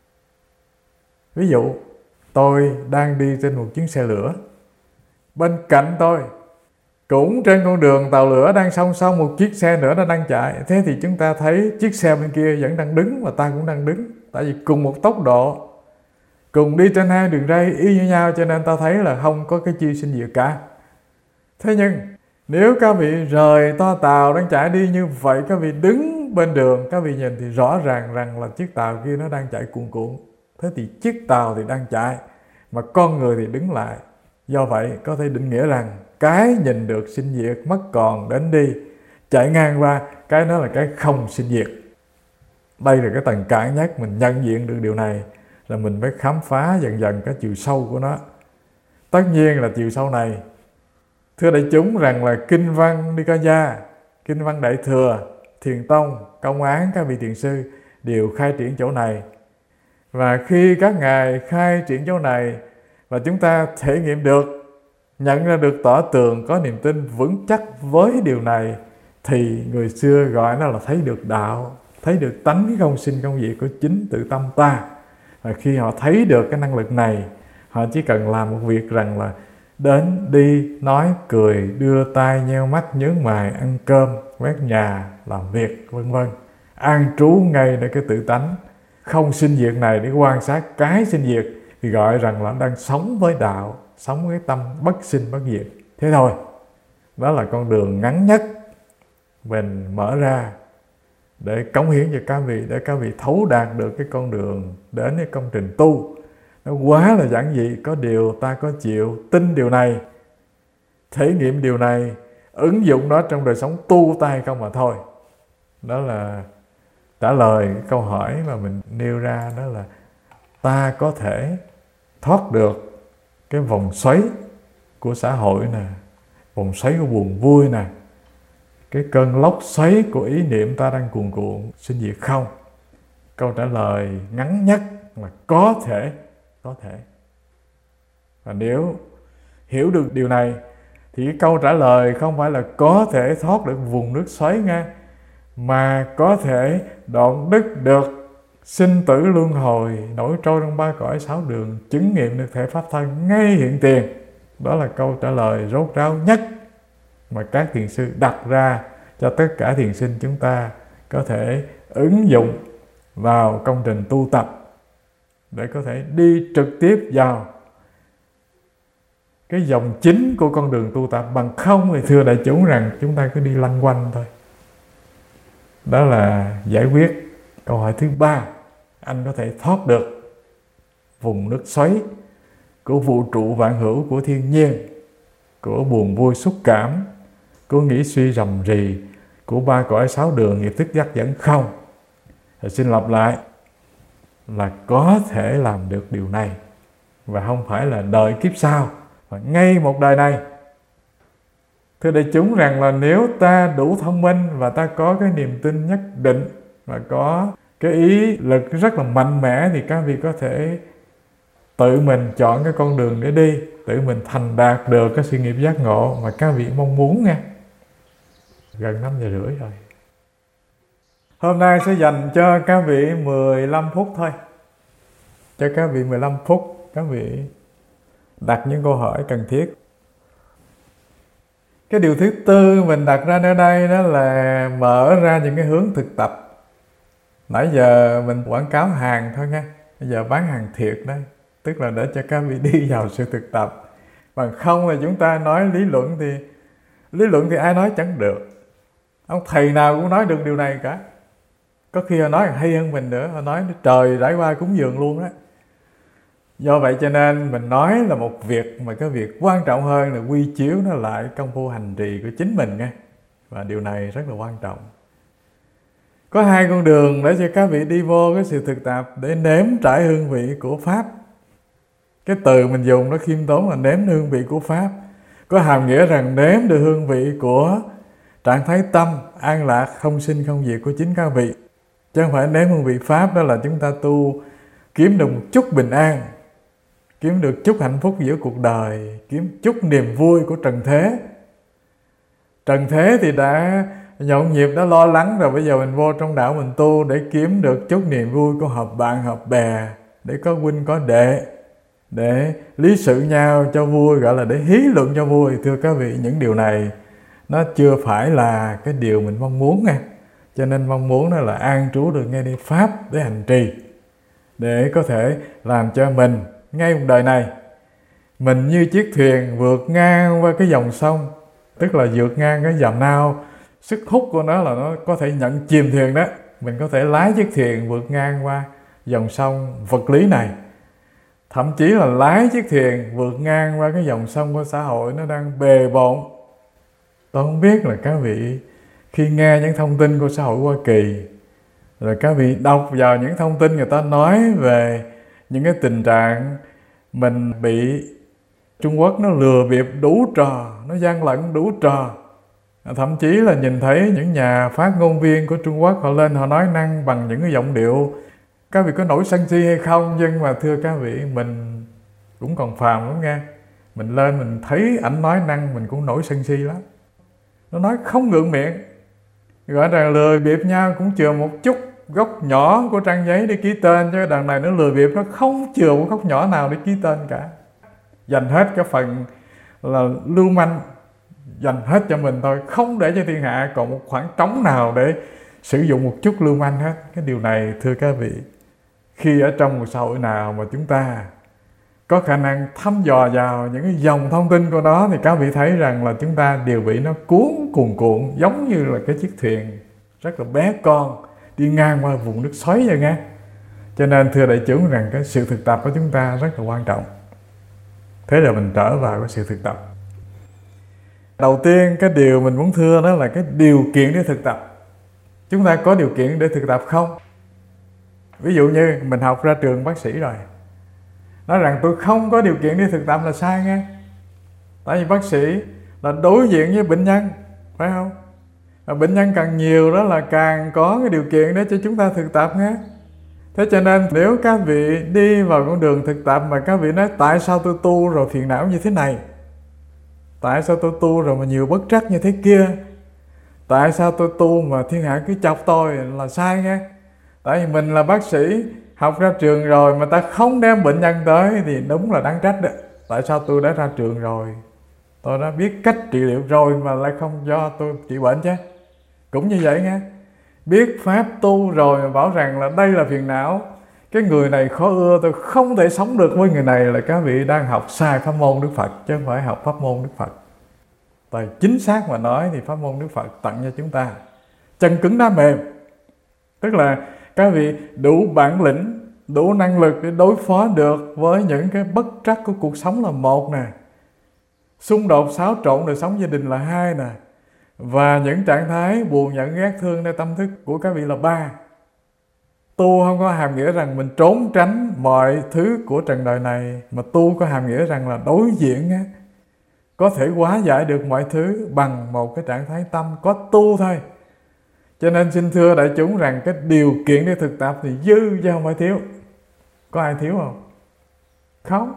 Ví dụ, tôi đang đi trên một chuyến xe lửa. Bên cạnh tôi, cũng trên con đường tàu lửa đang song song một chiếc xe nữa nó đang chạy. Thế thì chúng ta thấy chiếc xe bên kia vẫn đang đứng và ta cũng đang đứng. Tại vì cùng một tốc độ, cùng đi trên hai đường ray y như nhau, cho nên ta thấy là không có cái chi sinh diệt cả. Thế nhưng nếu các vị rời toa tàu đang chạy đi như vậy, các vị đứng bên đường, các vị nhìn thì rõ ràng rằng là chiếc tàu kia nó đang chạy cuồn cuộn. Thế thì chiếc tàu thì đang chạy, mà con người thì đứng lại. Do vậy có thể định nghĩa rằng cái nhìn được sinh diệt mất còn đến đi, chạy ngang qua, cái đó là cái không sinh diệt. Đây là cái tầng cạn nhất. Mình nhận diện được điều này là mình mới khám phá dần dần cái chiều sâu của nó. Tất nhiên là chiều sâu này, thưa đại chúng, rằng là Kinh văn Nikaya, Kinh văn Đại Thừa, Thiền Tông, Công án, các vị thiền sư đều khai triển chỗ này. Và khi các ngài khai triển chỗ này và chúng ta thể nghiệm được, nhận ra được tỏ tường, có niềm tin vững chắc với điều này, thì người xưa gọi nó là thấy được đạo, thấy được tánh cái không sinh không diệt của chính tự tâm ta. Và khi họ thấy được cái năng lực này, họ chỉ cần làm một việc rằng là đến, đi, nói, cười, đưa tay, nheo mắt, nhướng mày, ăn cơm, quét nhà, làm việc, vân vân, an trú ngay nơi cái tự tánh không sinh diệt này để quan sát cái sinh diệt, thì gọi rằng là đang sống với đạo, sống với tâm bất sinh bất diệt. Thế thôi. Đó là con đường ngắn nhất mình mở ra để cống hiến cho các vị, để các vị thấu đạt được cái con đường đến cái công trình tu. Nó quá là giản dị. Có điều ta có chịu tin điều này, thể nghiệm điều này, ứng dụng nó trong đời sống tu ta hay không mà thôi. Đó là trả lời câu hỏi mà mình nêu ra, đó là ta có thể thoát được cái vòng xoáy của xã hội nè, vòng xoáy của buồn vui nè, cái cơn lốc xoáy của ý niệm ta đang cuồn cuộn sinh diệt không? Câu trả lời ngắn nhất là có thể, có thể. Và nếu hiểu được điều này thì cái câu trả lời không phải là có thể thoát được vùng nước xoáy nha, mà có thể đoạn đứt được sinh tử luân hồi, nổi trôi trong ba cõi sáu đường, chứng nghiệm được thể pháp thân ngay hiện tiền. Đó là câu trả lời rốt ráo nhất mà các thiền sư đặt ra cho tất cả thiền sinh chúng ta có thể ứng dụng vào công trình tu tập, để có thể đi trực tiếp vào cái dòng chính của con đường tu tập. Bằng không thì thưa đại chúng rằng chúng ta cứ đi lanh quanh thôi. Đó là giải quyết câu hỏi thứ ba. Anh có thể thoát được vùng nước xoáy của vũ trụ vạn hữu, của thiên nhiên, của buồn vui xúc cảm, của nghĩ suy rầm rì, của ba cõi sáu đường nghiệp thức dắt dẫn không? Thì xin lặp lại là có thể làm được điều này, và không phải là đợi kiếp sau, mà ngay một đời này. Thưa đại chúng rằng là nếu ta đủ thông minh và ta có cái niềm tin nhất định và có cái ý lực rất là mạnh mẽ, thì các vị có thể tự mình chọn cái con đường để đi, tự mình thành đạt được cái sự nghiệp giác ngộ mà các vị mong muốn nha. Gần năm giờ rưỡi rồi. Hôm nay sẽ dành cho các vị mười lăm phút thôi. Cho các vị mười lăm phút, các vị đặt những câu hỏi cần thiết. Cái điều thứ tư mình đặt ra ở đây đó là mở ra những cái hướng thực tập Nãy giờ mình quảng cáo hàng thôi nha, bây giờ bán hàng thiệt đấy, tức là để cho các vị đi vào sự thực tập. Bằng không là chúng ta nói lý luận thì lý luận thì ai nói chẳng được. Ông thầy nào cũng nói được điều này cả. Có khi họ nói hay hơn mình nữa, họ nói trời rải qua cúng dường luôn á. Do vậy cho nên mình nói là một việc, mà cái việc quan trọng hơn là quy chiếu nó lại công phu hành trì của chính mình nha. Và điều này rất là quan trọng. Có hai con đường để cho các vị đi vô cái sự thực tập để nếm trải hương vị của Pháp. Cái từ mình dùng nó khiêm tốn là nếm hương vị của Pháp, có hàm nghĩa rằng nếm được hương vị của trạng thái tâm an lạc không sinh không diệt của chính các vị. Chứ không phải nếm hương vị Pháp đó là chúng ta tu kiếm được một chút bình an, kiếm được chút hạnh phúc giữa cuộc đời, kiếm chút niềm vui của trần thế. Trần thế thì đã nhộn nhịp, đã lo lắng rồi, bây giờ mình vô trong đạo mình tu để kiếm được chút niềm vui của hợp bạn hợp bè, để có huynh có đệ, để lý sự nhau cho vui, gọi là để hí luận cho vui. Thưa các vị, những điều này nó chưa phải là cái điều mình mong muốn nha. Cho nên mong muốn đó là an trú được ngay đi Pháp để hành trì, để có thể làm cho mình ngay một đời này mình như chiếc thuyền vượt ngang qua cái dòng sông, tức là vượt ngang cái dầm nao, sức hút của nó là nó có thể nhận chìm thuyền đó. Mình có thể lái chiếc thuyền vượt ngang qua dòng sông vật lý này, thậm chí là lái chiếc thuyền vượt ngang qua cái dòng sông của xã hội nó đang bề bộn. Tôi không biết là các vị khi nghe những thông tin của xã hội Hoa Kỳ, rồi các vị đọc vào những thông tin người ta nói về những cái tình trạng mình bị Trung Quốc nó lừa bịp đủ trò, nó gian lận đủ trò. Thậm chí là nhìn thấy những nhà phát ngôn viên của Trung Quốc họ lên họ nói năng bằng những cái giọng điệu. Các vị có nổi sân si hay không? Nhưng mà thưa các vị, mình cũng còn phàm lắm nghe. Mình lên mình thấy ảnh nói năng mình cũng nổi sân si lắm. Nó nói không ngượng miệng, gọi là lừa bịp nhau cũng chừa một chút góc nhỏ của trang giấy để ký tên, chứ đằng này nó lừa bịp nó không chừa một góc nhỏ nào để ký tên cả. Dành hết cái phần là lưu manh, dành hết cho mình thôi, không để cho thiên hạ còn một khoảng trống nào để sử dụng một chút lưu manh hết. Cái điều này thưa các vị, khi ở trong một xã hội nào mà chúng ta có khả năng thăm dò vào những cái dòng thông tin của nó, thì các vị thấy rằng là chúng ta đều bị nó cuốn cuồn cuộn, giống như là cái chiếc thuyền rất là bé con đi ngang qua vùng nước xoáy vậy nghe. Cho nên thưa đại chúng rằng cái sự thực tập của chúng ta rất là quan trọng. Thế là mình trở vào cái sự thực tập. Đầu tiên cái điều mình muốn thưa đó là cái điều kiện để thực tập. Chúng ta có điều kiện để thực tập không? Ví dụ như mình học ra trường bác sĩ rồi, nói rằng tôi không có điều kiện để thực tập là sai nghe. Tại vì bác sĩ là đối diện với bệnh nhân, phải không? Và bệnh nhân càng nhiều đó là càng có cái điều kiện để cho chúng ta thực tập nghe. Thế cho nên nếu các vị đi vào con đường thực tập mà các vị nói tại sao tôi tu rồi phiền não như thế này, tại sao tôi tu rồi mà nhiều bất trắc như thế kia, tại sao tôi tu mà thiên hạ cứ chọc tôi, là sai nghe. Tại vì mình là bác sĩ, học ra trường rồi mà ta không đem bệnh nhân tới thì đúng là đáng trách đó. Tại sao tôi đã ra trường rồi, tôi đã biết cách trị liệu rồi mà lại không cho tôi trị bệnh chứ? Cũng như vậy nghe. Biết pháp tu rồi mà bảo rằng là đây là phiền não, cái người này khó ưa, tôi không thể sống được với người này, là các vị đang học sai pháp môn Đức Phật, chứ không phải học pháp môn Đức Phật. Tại chính xác mà nói thì pháp môn Đức Phật tặng cho chúng ta chân cứng đá mềm. Tức là các vị đủ bản lĩnh, đủ năng lực để đối phó được với những cái bất trắc của cuộc sống là một nè, xung đột xáo trộn đời sống gia đình là hai nè, và những trạng thái buồn giận ghét thươngในtâm thức của các vị là ba. Tu không có hàm nghĩa rằng mình trốn tránh mọi thứ của trần đời này, mà tu có hàm nghĩa rằng là đối diện á, có thể hóa giải được mọi thứ bằng một cái trạng thái tâm có tu thôi. Cho nên xin thưa đại chúng rằng cái điều kiện để thực tập thì dư chứ không phải thiếu. Có ai thiếu không? Không.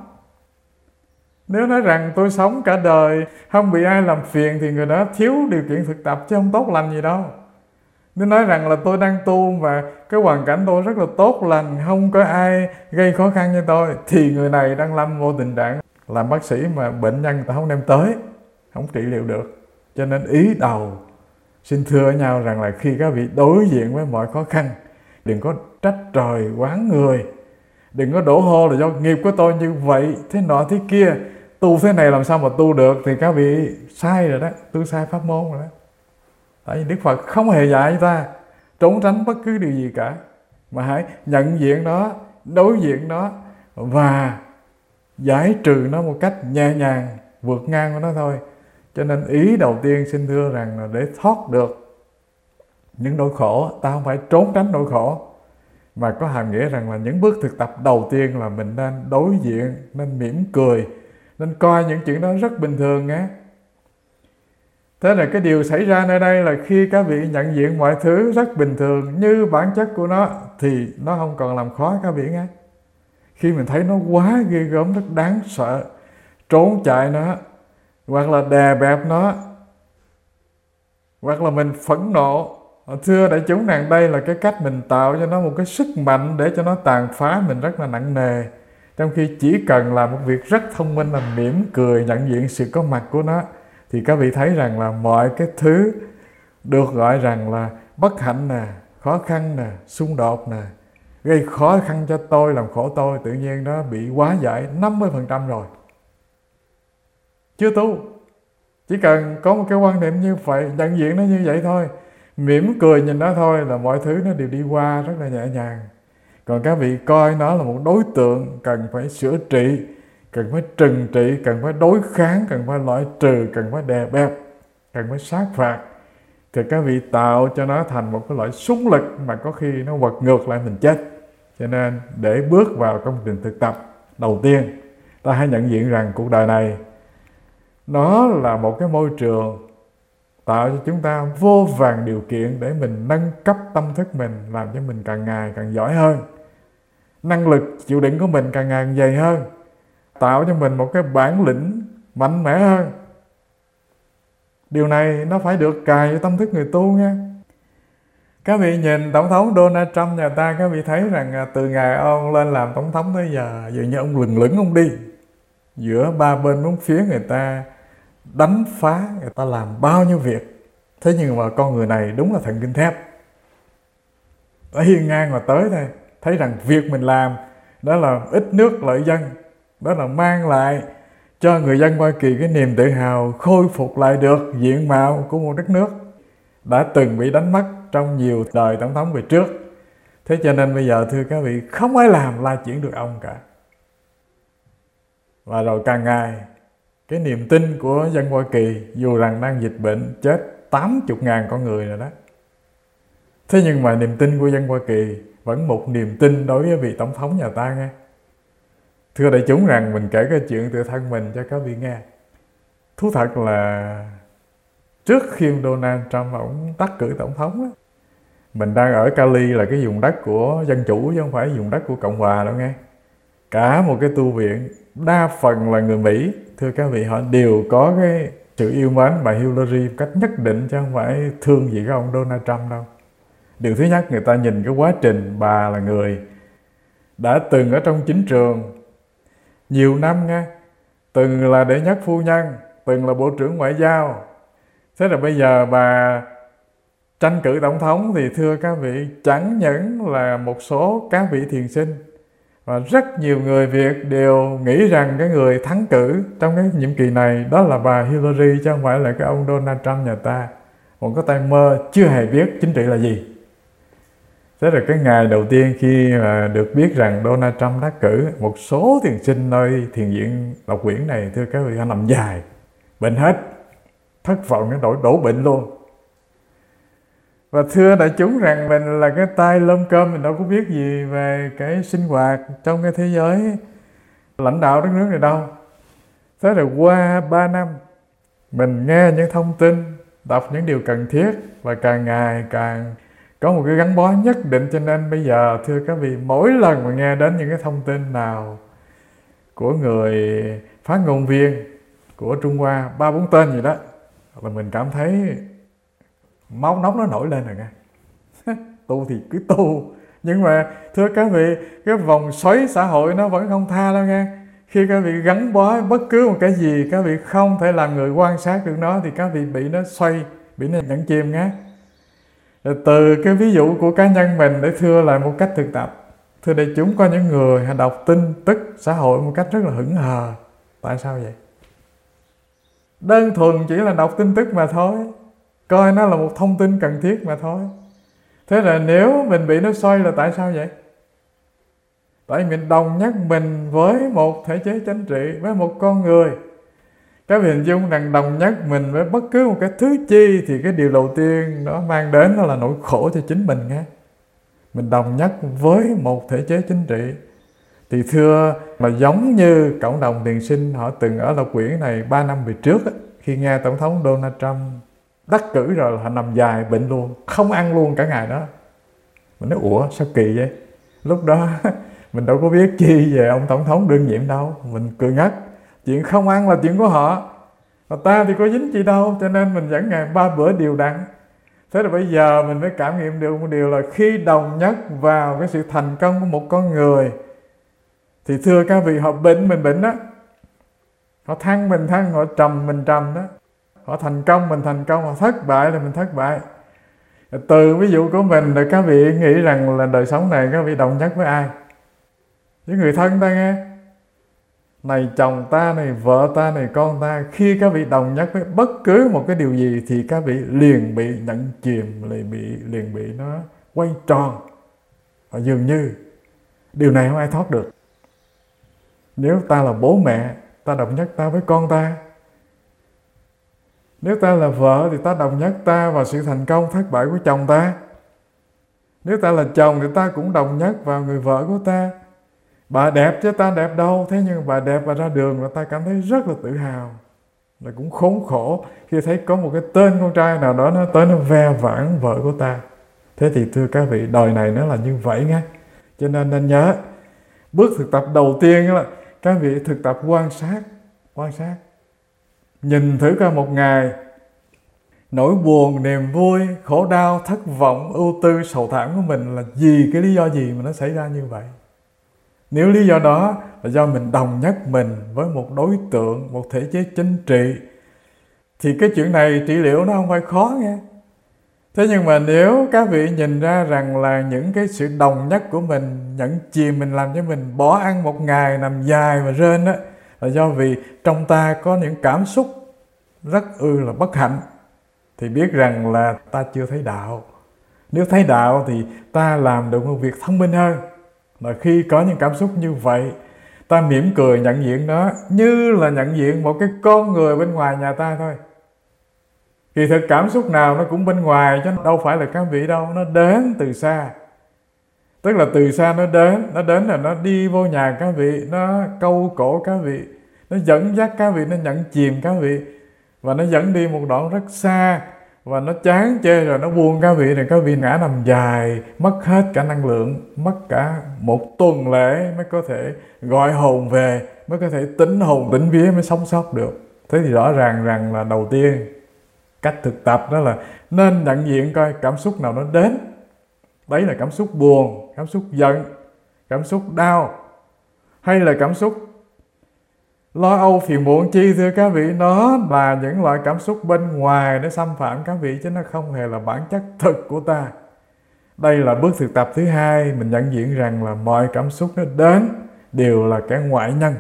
Nếu nói rằng tôi sống cả đời không bị ai làm phiền thì người đó thiếu điều kiện thực tập chứ không tốt lành gì đâu. Nếu nói rằng là tôi đang tu mà cái hoàn cảnh tôi rất là tốt lành, không có ai gây khó khăn cho tôi, thì người này đang lâm vô tình trạng làm bác sĩ mà bệnh nhân người ta không đem tới, không trị liệu được. Cho nên ý đầu xin thưa với nhau rằng là khi các vị đối diện với mọi khó khăn, Đừng có trách trời oán người, đừng có đổ hô là do nghiệp của tôi như vậy, thế nọ thế kia, tu thế này làm sao mà tu được, thì các vị sai rồi đó, tu sai pháp môn rồi đó. Tại vì Đức Phật không hề dạy ta trốn tránh bất cứ điều gì cả, mà hãy nhận diện nó, đối diện nó và giải trừ nó một cách nhẹ nhàng, vượt ngang của nó thôi. Cho nên ý đầu tiên xin thưa rằng là để thoát được những nỗi khổ, ta không phải trốn tránh nỗi khổ, mà có hàm nghĩa rằng là những bước thực tập đầu tiên là mình nên đối diện, nên mỉm cười, nên coi những chuyện đó rất bình thường á. Thế là cái điều xảy ra nơi đây là khi các vị nhận diện mọi thứ rất bình thường như bản chất của nó, thì nó không còn làm khó các vị nghe. Khi mình thấy nó quá ghê gớm, rất đáng sợ, trốn chạy nó, hoặc là đè bẹp nó, hoặc là mình phẫn nộ, thưa đại chúng rằng đây là cái cách mình tạo cho nó một cái sức mạnh để cho nó tàn phá mình rất là nặng nề. Trong khi chỉ cần làm một việc rất thông minh là mỉm cười, nhận diện sự có mặt của nó, thì các vị thấy rằng là mọi cái thứ được gọi rằng là bất hạnh nè, khó khăn nè, xung đột nè, gây khó khăn cho tôi, làm khổ tôi, tự nhiên nó bị hóa giải năm mươi phần trăm rồi. Chưa tu, chỉ cần có một cái quan niệm như vậy, nhận diện nó như vậy thôi, mỉm cười nhìn nó thôi là mọi thứ nó đều đi qua rất là nhẹ nhàng. Còn các vị coi nó là một đối tượng cần phải sửa trị, cần phải trừng trị, cần phải đối kháng, cần phải loại trừ, cần phải đè bẹp, cần phải sát phạt, thì các vị tạo cho nó thành một cái loại súng lực mà có khi nó quật ngược lại mình chết. Cho nên để bước vào công trình thực tập đầu tiên, ta hãy nhận diện rằng cuộc đời này nó là một cái môi trường tạo cho chúng ta vô vàn điều kiện để mình nâng cấp tâm thức mình, làm cho mình càng ngày càng giỏi hơn, năng lực chịu đựng của mình càng ngày càng dày hơn, tạo cho mình một cái bản lĩnh mạnh mẽ hơn. Điều này nó phải được cài vào tâm thức người tu nha. Các vị nhìn Tổng thống Donald Trump nhà ta, các vị thấy rằng từ ngày ông lên làm Tổng thống tới giờ, dường như ông lừng lững ông đi giữa ba bên bốn phía người ta đánh phá, người ta làm bao nhiêu việc. Thế nhưng mà con người này đúng là thần kinh thép, đã hiên ngang mà tới thôi, thấy rằng việc mình làm đó là ít nước lợi dân, đó là mang lại cho người dân Hoa Kỳ cái niềm tự hào, khôi phục lại được diện mạo của một đất nước đã từng bị đánh mất trong nhiều đời tổng thống về trước. Thế cho nên bây giờ thưa các vị, không ai làm la chuyển được ông cả. Và rồi càng ngày cái niềm tin của dân Hoa Kỳ, dù rằng đang dịch bệnh chết tám mươi ngàn con người rồi đó, thế nhưng mà niềm tin của dân Hoa Kỳ vẫn một niềm tin đối với vị tổng thống nhà ta nghe. Thưa đại chúng rằng mình kể cái chuyện tự thân mình cho các vị nghe. Thú thật là trước khi Donald Trump ông đắc cử tổng thống đó, mình đang ở Cali là cái vùng đất của dân chủ chứ không phải vùng đất của Cộng hòa đâu nghe. Cả một cái tu viện đa phần là người Mỹ, thưa các vị, họ đều có cái sự yêu mến bà Hillary một cách nhất định, chứ không phải thương gì cái ông Donald Trump đâu. Điều thứ nhất, người ta nhìn cái quá trình bà là người đã từng ở trong chính trường nhiều năm nghe, từng là đệ nhất phu nhân, từng là bộ trưởng ngoại giao. Thế là bây giờ bà tranh cử tổng thống thì thưa các vị, chẳng những là một số các vị thiền sinh và rất nhiều người Việt đều nghĩ rằng cái người thắng cử trong cái nhiệm kỳ này đó là bà Hillary, chứ không phải là cái ông Donald Trump nhà ta. Còn có tay mơ chưa hề biết chính trị là gì. Thế là cái ngày đầu tiên khi mà được biết rằng Donald Trump đắc cử, một số thiền sinh nơi thiền viện Độc Quyển này, thưa các vị, họ nằm dài, bệnh hết, thất vọng đến nỗi đổ bệnh luôn. Và thưa đại chúng rằng mình là cái tay lông cơm, mình đâu có biết gì về cái sinh hoạt trong cái thế giới lãnh đạo đất nước này đâu. Thế là qua ba năm, mình nghe những thông tin, đọc những điều cần thiết và càng ngày càng có một cái gắn bó nhất định. Cho nên bây giờ thưa các vị, mỗi lần mà nghe đến những cái thông tin nào của người phát ngôn viên của Trung Hoa, ba bốn tên gì đó, là mình cảm thấy máu nóng nó nổi lên rồi nghe. Tu thì cứ tu, nhưng mà thưa các vị, cái vòng xoáy xã hội nó vẫn không tha đâu nghe. Khi các vị gắn bó bất cứ một cái gì, các vị không thể làm người quan sát được nó, thì các vị bị nó xoay, bị nó nhấn chìm nghe. Rồi từ cái ví dụ của cá nhân mình để thưa lại một cách thực tập. Thưa đại chúng, có những người họ đọc tin tức xã hội một cách rất là hững hờ. Tại sao vậy? Đơn thuần chỉ là đọc tin tức mà thôi, coi nó là một thông tin cần thiết mà thôi. Thế là nếu mình bị nó xoay là tại sao vậy? Tại mình đồng nhất mình với một thể chế chính trị, với một con người. Các vị hình dung rằng đồng nhất mình với bất cứ một cái thứ chi thì cái điều đầu tiên nó mang đến đó là nỗi khổ cho chính mình nghe. Mình đồng nhất với một thể chế chính trị thì thưa mà giống như cộng đồng tiền sinh họ từng ở Lộc Quyển này ba năm về trước á, khi nghe Tổng thống Donald Trump đắc cử rồi là họ nằm dài bệnh luôn, không ăn luôn cả ngày đó. Mình nói ủa sao kỳ vậy? Lúc đó mình đâu có biết chi về ông tổng thống đương nhiệm đâu, mình cười ngất. Chuyện không ăn là chuyện của họ, và ta thì có dính gì đâu, cho nên mình vẫn ngày ba bữa đều đặn. Thế là bây giờ mình mới cảm nghiệm được một điều là khi đồng nhất vào cái sự thành công của một con người thì thưa các vị, họ bệnh mình bệnh đó, họ thăng mình thăng, họ trầm mình trầm đó, họ thành công mình thành công, họ thất bại là mình thất bại. Từ ví dụ của mình thì các vị nghĩ rằng là đời sống này các vị đồng nhất với ai? Với người thân ta nghe. Này chồng ta, này vợ ta, này con ta. Khi các vị đồng nhất với bất cứ một cái điều gì thì các vị liền bị nhận chìm, liền bị, liền bị nó quay tròn. Và dường như điều này không ai thoát được. Nếu ta là bố mẹ, ta đồng nhất ta với con ta. Nếu ta là vợ thì ta đồng nhất ta vào sự thành công thất bại của chồng ta. Nếu ta là chồng thì ta cũng đồng nhất vào người vợ của ta. Bà đẹp chứ ta đẹp đâu, thế nhưng bà đẹp và ra đường là ta cảm thấy rất là tự hào. Là cũng khốn khổ khi thấy có một cái tên con trai nào đó nó tới nó ve vãn vợ của ta. Thế thì thưa các vị, đời này nó là như vậy nghe. Cho nên nên nhớ, bước thực tập đầu tiên là các vị thực tập quan sát, quan sát. Nhìn thử coi một ngày, nỗi buồn, niềm vui, khổ đau, thất vọng, ưu tư, sầu thảm của mình là vì cái lý do gì mà nó xảy ra như vậy? Nếu lý do đó là do mình đồng nhất mình với một đối tượng, một thể chế chính trị, thì cái chuyện này trị liệu nó không phải khó nghe. Thế nhưng mà nếu các vị nhìn ra rằng là những cái sự đồng nhất của mình nhận chìm mình làm cho mình bỏ ăn một ngày nằm dài và rên đó, là do vì trong ta có những cảm xúc rất ư là bất hạnh, thì biết rằng là ta chưa thấy đạo. Nếu thấy đạo thì ta làm được một việc thông minh hơn, là khi có những cảm xúc như vậy, ta mỉm cười nhận diện nó như là nhận diện một cái con người bên ngoài nhà ta thôi. Kỳ thực cảm xúc nào nó cũng bên ngoài chứ đâu phải là các vị đâu, nó đến từ xa. Tức là từ xa nó đến, nó đến là nó đi vô nhà các vị, nó câu cổ các vị, nó dẫn dắt các vị, nó nhận chìm các vị, và nó dẫn đi một đoạn rất xa, và nó chán chê rồi nó buông các vị, rồi các vị ngã nằm dài, mất hết cả năng lượng, mất cả một tuần lễ mới có thể gọi hồn về, mới có thể tính hồn tính vía mới sống sót được. Thế thì rõ ràng rằng là đầu tiên cách thực tập đó là nên nhận diện coi cảm xúc nào nó đến. Đấy là cảm xúc buồn, cảm xúc giận, cảm xúc đau, hay là cảm xúc lo âu phiền muộn chi thưa các vị. Nó là những loại cảm xúc bên ngoài để xâm phạm các vị, chứ nó không hề là bản chất thực của ta. Đây là bước thực tập thứ hai, mình nhận diện rằng là mọi cảm xúc nó đến đều là cái ngoại nhân,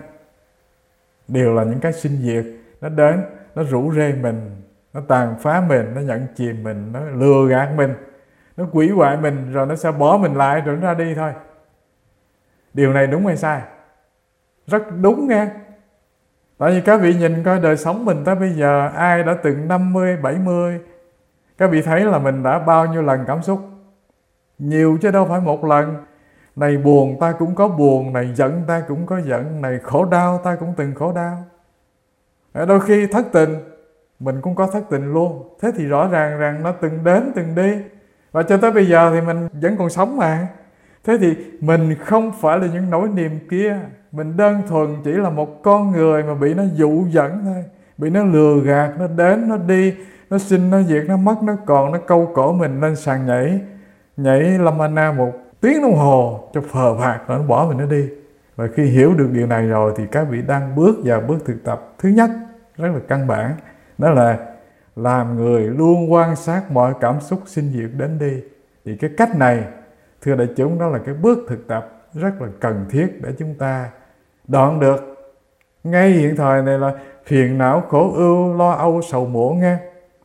đều là những cái sinh diệt. Nó đến, nó rủ rê mình, nó tàn phá mình, nó nhận chìm mình, nó lừa gạt mình, nó quỷ hoại mình, rồi nó sẽ bỏ mình lại rồi nó ra đi thôi. Điều này đúng hay sai? Rất đúng nghe. Tại vì các vị nhìn coi đời sống mình tới bây giờ, ai đã từng năm mươi, bảy mươi, các vị thấy là mình đã bao nhiêu lần cảm xúc? Nhiều chứ đâu phải một lần. Này buồn ta cũng có buồn, này giận ta cũng có giận, này khổ đau ta cũng từng khổ đau. Đôi khi thất tình, mình cũng có thất tình luôn. Thế thì rõ ràng rằng nó từng đến từng đi, và cho tới bây giờ thì mình vẫn còn sống mà. Thế thì mình không phải là những nỗi niềm kia, mình đơn thuần chỉ là một con người mà bị nó dụ dẫn thôi, bị nó lừa gạt, nó đến, nó đi, nó sinh, nó diệt, nó mất, nó còn, nó câu cổ mình lên sàn nhảy, nhảy lâm ana một tiếng đồng hồ cho phờ phạc rồi nó bỏ mình nó đi. Và khi hiểu được điều này rồi thì các vị đang bước vào bước thực tập thứ nhất, rất là căn bản, đó là làm người luôn quan sát mọi cảm xúc sinh diệt đến đi. Thì cái cách này, thưa đại chúng, đó là cái bước thực tập rất là cần thiết để chúng ta đoạn được ngay hiện thời này là phiền não, khổ ưu, lo âu, sầu muộn nghe.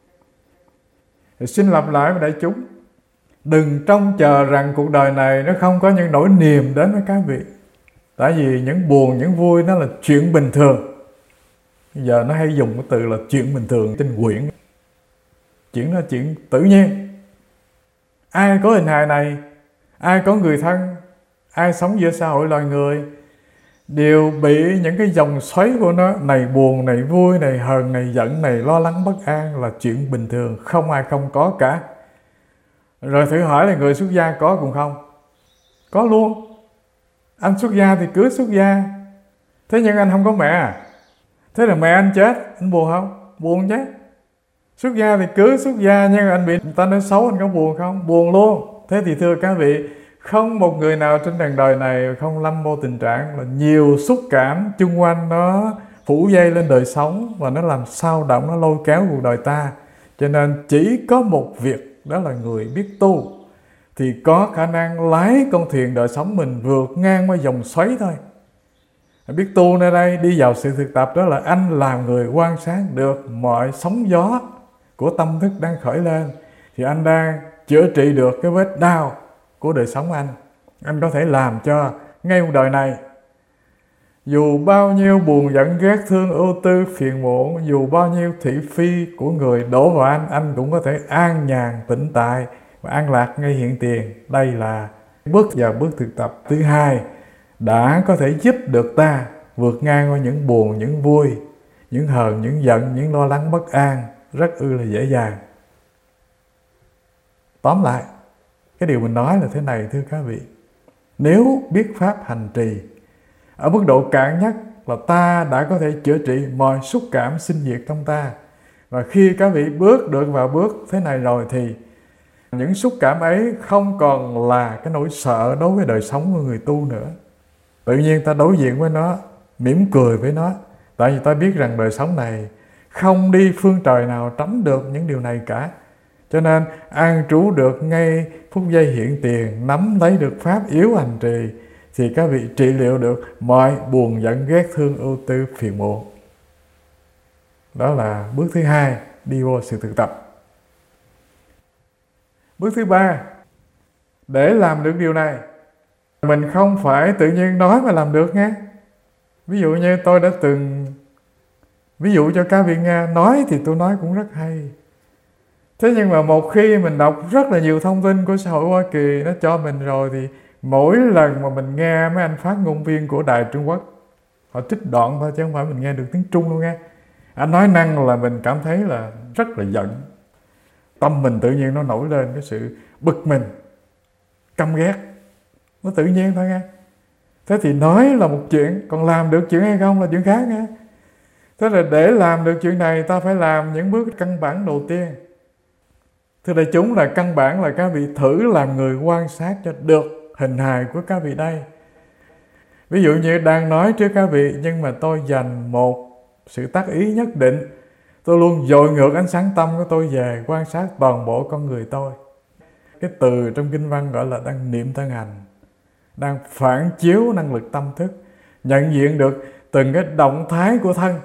Thì xin lặp lại với đại chúng, đừng trông chờ rằng cuộc đời này nó không có những nỗi niềm đến với các vị. Tại vì những buồn, những vui nó là chuyện bình thường. Bây giờ nó hay dùng cái từ là chuyện bình thường trên quyển. Chuyện đó là chuyện tự nhiên. Ai có hình hài này, ai có người thân, ai sống giữa xã hội loài người đều bị những cái dòng xoáy của nó, này buồn, này vui, này hờn, này giận, này lo lắng, bất an là chuyện bình thường, không ai không có cả. Rồi thử hỏi là người xuất gia có cũng không? Có luôn. Anh xuất gia thì cứ xuất gia. Thế nhưng anh không có mẹ à? Thế là mẹ anh chết, anh buồn không? Buồn chứ. Xuất gia thì cứ xuất gia, nhưng anh bị người ta nói xấu, anh có buồn không? Buồn luôn. Thế thì thưa các vị, không một người nào trên trần đời này không lâm vô tình trạng là nhiều xúc cảm chung quanh nó phủ dây lên đời sống và nó làm sao động, nó lôi kéo cuộc đời ta. Cho nên chỉ có một việc, đó là người biết tu thì có khả năng lái con thuyền đời sống mình vượt ngang qua dòng xoáy thôi. Biết tu nơi đây đi vào sự thực tập, đó là anh làm người quan sát được mọi sóng gió của tâm thức đang khởi lên, thì anh đang chữa trị được cái vết đau của đời sống anh. Anh có thể làm cho ngay cuộc đời này, dù bao nhiêu buồn giận ghét thương ưu tư phiền muộn, dù bao nhiêu thị phi của người đổ vào anh, anh cũng có thể an nhàn tĩnh tại và an lạc ngay hiện tiền. Đây là bước vào bước thực tập thứ hai, đã có thể giúp được ta vượt ngang qua những buồn, những vui, những hờn, những giận, những lo lắng bất an rất ư là dễ dàng. Tóm lại, cái điều mình nói là thế này thưa các vị. Nếu biết pháp hành trì ở mức độ cạn nhất là ta đã có thể chữa trị mọi xúc cảm sinh diệt trong ta. Và khi các vị bước được vào bước thế này rồi thì những xúc cảm ấy không còn là cái nỗi sợ đối với đời sống của người tu nữa. Tự nhiên ta đối diện với nó, mỉm cười với nó. Tại vì ta biết rằng đời sống này không đi phương trời nào tránh được những điều này cả. Cho nên an trú được ngay phút giây hiện tiền, nắm lấy được pháp yếu hành trì, thì các vị trị liệu được mọi buồn giận ghét thương ưu tư phiền muộn. Đó là bước thứ hai, đi vô sự thực tập. Bước thứ ba, để làm được điều này, mình không phải tự nhiên nói mà làm được nghe. Ví dụ như tôi đã từng ví dụ cho các vị nghe, nói thì tôi nói cũng rất hay. Thế nhưng mà một khi mình đọc rất là nhiều thông tin của xã hội Hoa Kỳ nó cho mình rồi, thì mỗi lần mà mình nghe mấy anh phát ngôn viên của Đài Trung Quốc, họ trích đoạn thôi chứ không phải mình nghe được tiếng Trung luôn nghe. Anh nói năng là mình cảm thấy là rất là giận. Tâm mình tự nhiên nó nổi lên cái sự bực mình, căm ghét. Nó tự nhiên thôi nghe. Thế thì nói là một chuyện, còn làm được chuyện hay không là chuyện khác nghe. Thế là để làm được chuyện này, ta phải làm những bước căn bản đầu tiên. Thưa đại chúng, là căn bản là các vị thử làm người quan sát cho được hình hài của các vị đây. Ví dụ như đang nói trước các vị, nhưng mà tôi dành một sự tác ý nhất định. Tôi luôn dội ngược ánh sáng tâm của tôi về quan sát toàn bộ con người tôi. Cái từ trong kinh văn gọi là đang niệm thân hành, đang phản chiếu năng lực tâm thức, nhận diện được từng cái động thái của thân.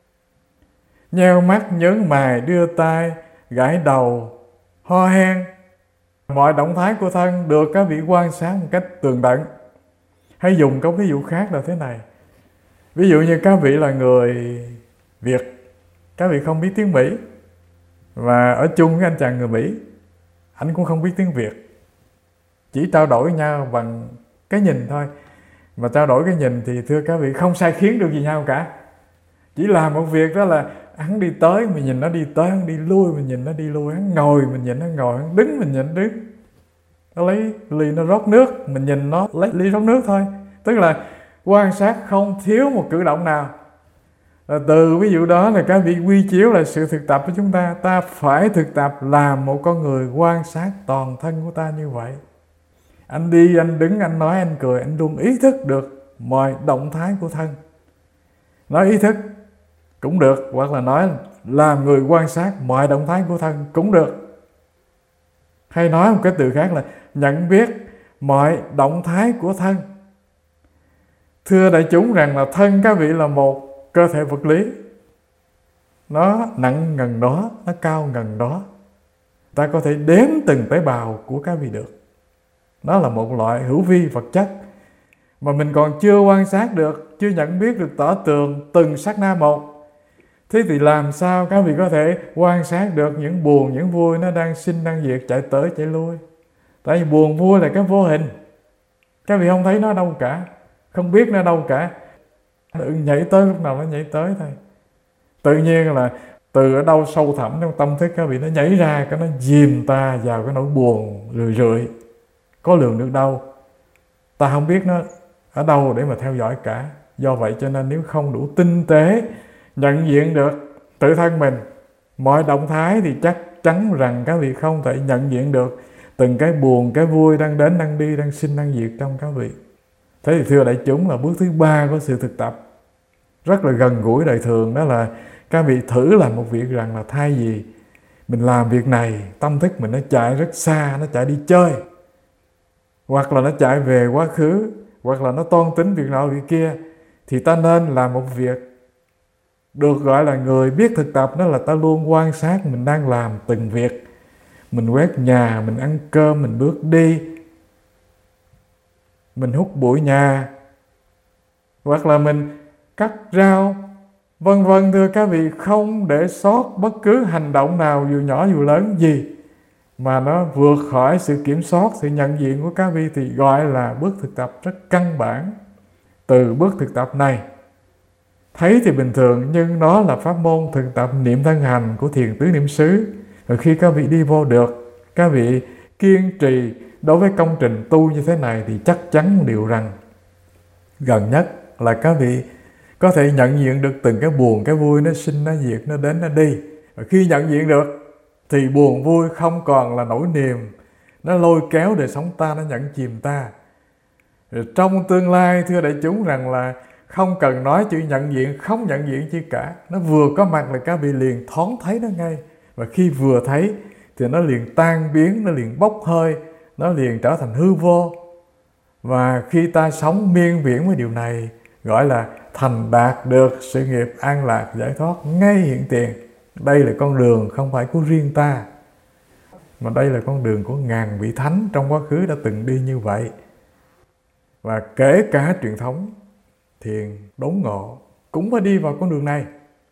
Nheo mắt, nhớn mày, đưa tay, gãi đầu, ho hen, mọi động thái của thân được các vị quan sát một cách tường tận. Hay dùng có ví dụ khác là thế này. Ví dụ như các vị là người Việt, các vị không biết tiếng Mỹ, và ở chung với anh chàng người Mỹ, anh cũng không biết tiếng Việt, chỉ trao đổi nhau bằng cái nhìn thôi. Mà trao đổi cái nhìn thì thưa các vị không sai khiến được gì nhau cả. Chỉ làm một việc đó là hắn đi tới mình nhìn nó đi tới, hắn đi lui mình nhìn nó đi lui, hắn ngồi mình nhìn nó ngồi, hắn đứng mình nhìn nó đứng. Nó lấy ly nó rót nước, mình nhìn nó lấy ly rót nước thôi. Tức là quan sát không thiếu một cử động nào. Và từ ví dụ đó là các vị quy chiếu là sự thực tập của chúng ta. Ta phải thực tập làm một con người quan sát toàn thân của ta như vậy. Anh đi, anh đứng, anh nói, anh cười, anh luôn ý thức được mọi động thái của thân. Nói ý thức cũng được, hoặc là nói làm người quan sát mọi động thái của thân cũng được. Hay nói một cái từ khác là nhận biết mọi động thái của thân. Thưa đại chúng rằng là thân các vị là một cơ thể vật lý. Nó nặng ngần đó, nó cao ngần đó. Ta có thể đếm từng tế bào của các vị được. Nó là một loại hữu vi vật chất mà mình còn chưa quan sát được, chưa nhận biết được tỏ tường từng sát na một. Thế thì làm sao các vị có thể quan sát được những buồn, những vui nó đang sinh, đang diệt, chạy tới, chạy lui? Tại vì buồn vui là cái vô hình. Các vị không thấy nó đâu cả, không biết nó đâu cả. Nó nhảy tới lúc nào nó nhảy tới thôi. Tự nhiên là từ ở đâu sâu thẳm trong tâm thức các vị nó nhảy ra, cái nó dìm ta vào cái nỗi buồn rười rượi, có lường được đâu. Ta không biết nó ở đâu để mà theo dõi cả. Do vậy cho nên nếu không đủ tinh tế nhận diện được tự thân mình, mọi động thái, thì chắc chắn rằng các vị không thể nhận diện được từng cái buồn, cái vui đang đến, đang đi, đang sinh, đang diệt trong các vị. Thế thì thưa đại chúng, là bước thứ ba của sự thực tập rất là gần gũi đời thường. Đó là các vị thử làm một việc rằng là thay vì mình làm việc này, tâm thức mình nó chạy rất xa, nó chạy đi chơi, hoặc là nó chạy về quá khứ, hoặc là nó toan tính việc nọ việc kia, thì ta nên làm một việc được gọi là người biết thực tập. Đó là ta luôn quan sát mình đang làm từng việc. Mình quét nhà, mình ăn cơm, mình bước đi, mình hút bụi nhà, hoặc là mình cắt rau, vân vân. Thưa các vị, không để sót bất cứ hành động nào dù nhỏ dù lớn gì mà nó vượt khỏi sự kiểm soát, sự nhận diện của các vị, thì gọi là bước thực tập rất căn bản. Từ bước thực tập này, thấy thì bình thường nhưng nó là pháp môn thực tập niệm thân hành của thiền tứ niệm xứ. Rồi khi các vị đi vô được, các vị kiên trì đối với công trình tu như thế này, thì chắc chắn một điều rằng gần nhất là các vị có thể nhận diện được từng cái buồn, cái vui nó sinh, nó diệt, nó đến, nó đi. Và khi nhận diện được thì buồn vui không còn là nỗi niềm nó lôi kéo đời sống ta, nó nhận chìm ta. Rồi trong tương lai, thưa đại chúng, rằng là không cần nói chữ nhận diện, không nhận diện chi cả. Nó vừa có mặt là các vị liền thoáng thấy nó ngay. Và khi vừa thấy thì nó liền tan biến, nó liền bốc hơi, nó liền trở thành hư vô. Và khi ta sống miên viễn với điều này, gọi là thành đạt được sự nghiệp an lạc giải thoát ngay hiện tiền. Đây là con đường không phải của riêng ta, mà đây là con đường của ngàn vị thánh trong quá khứ đã từng đi như vậy. Và kể cả truyền thống thiền đốn ngộ cũng phải đi vào con đường này.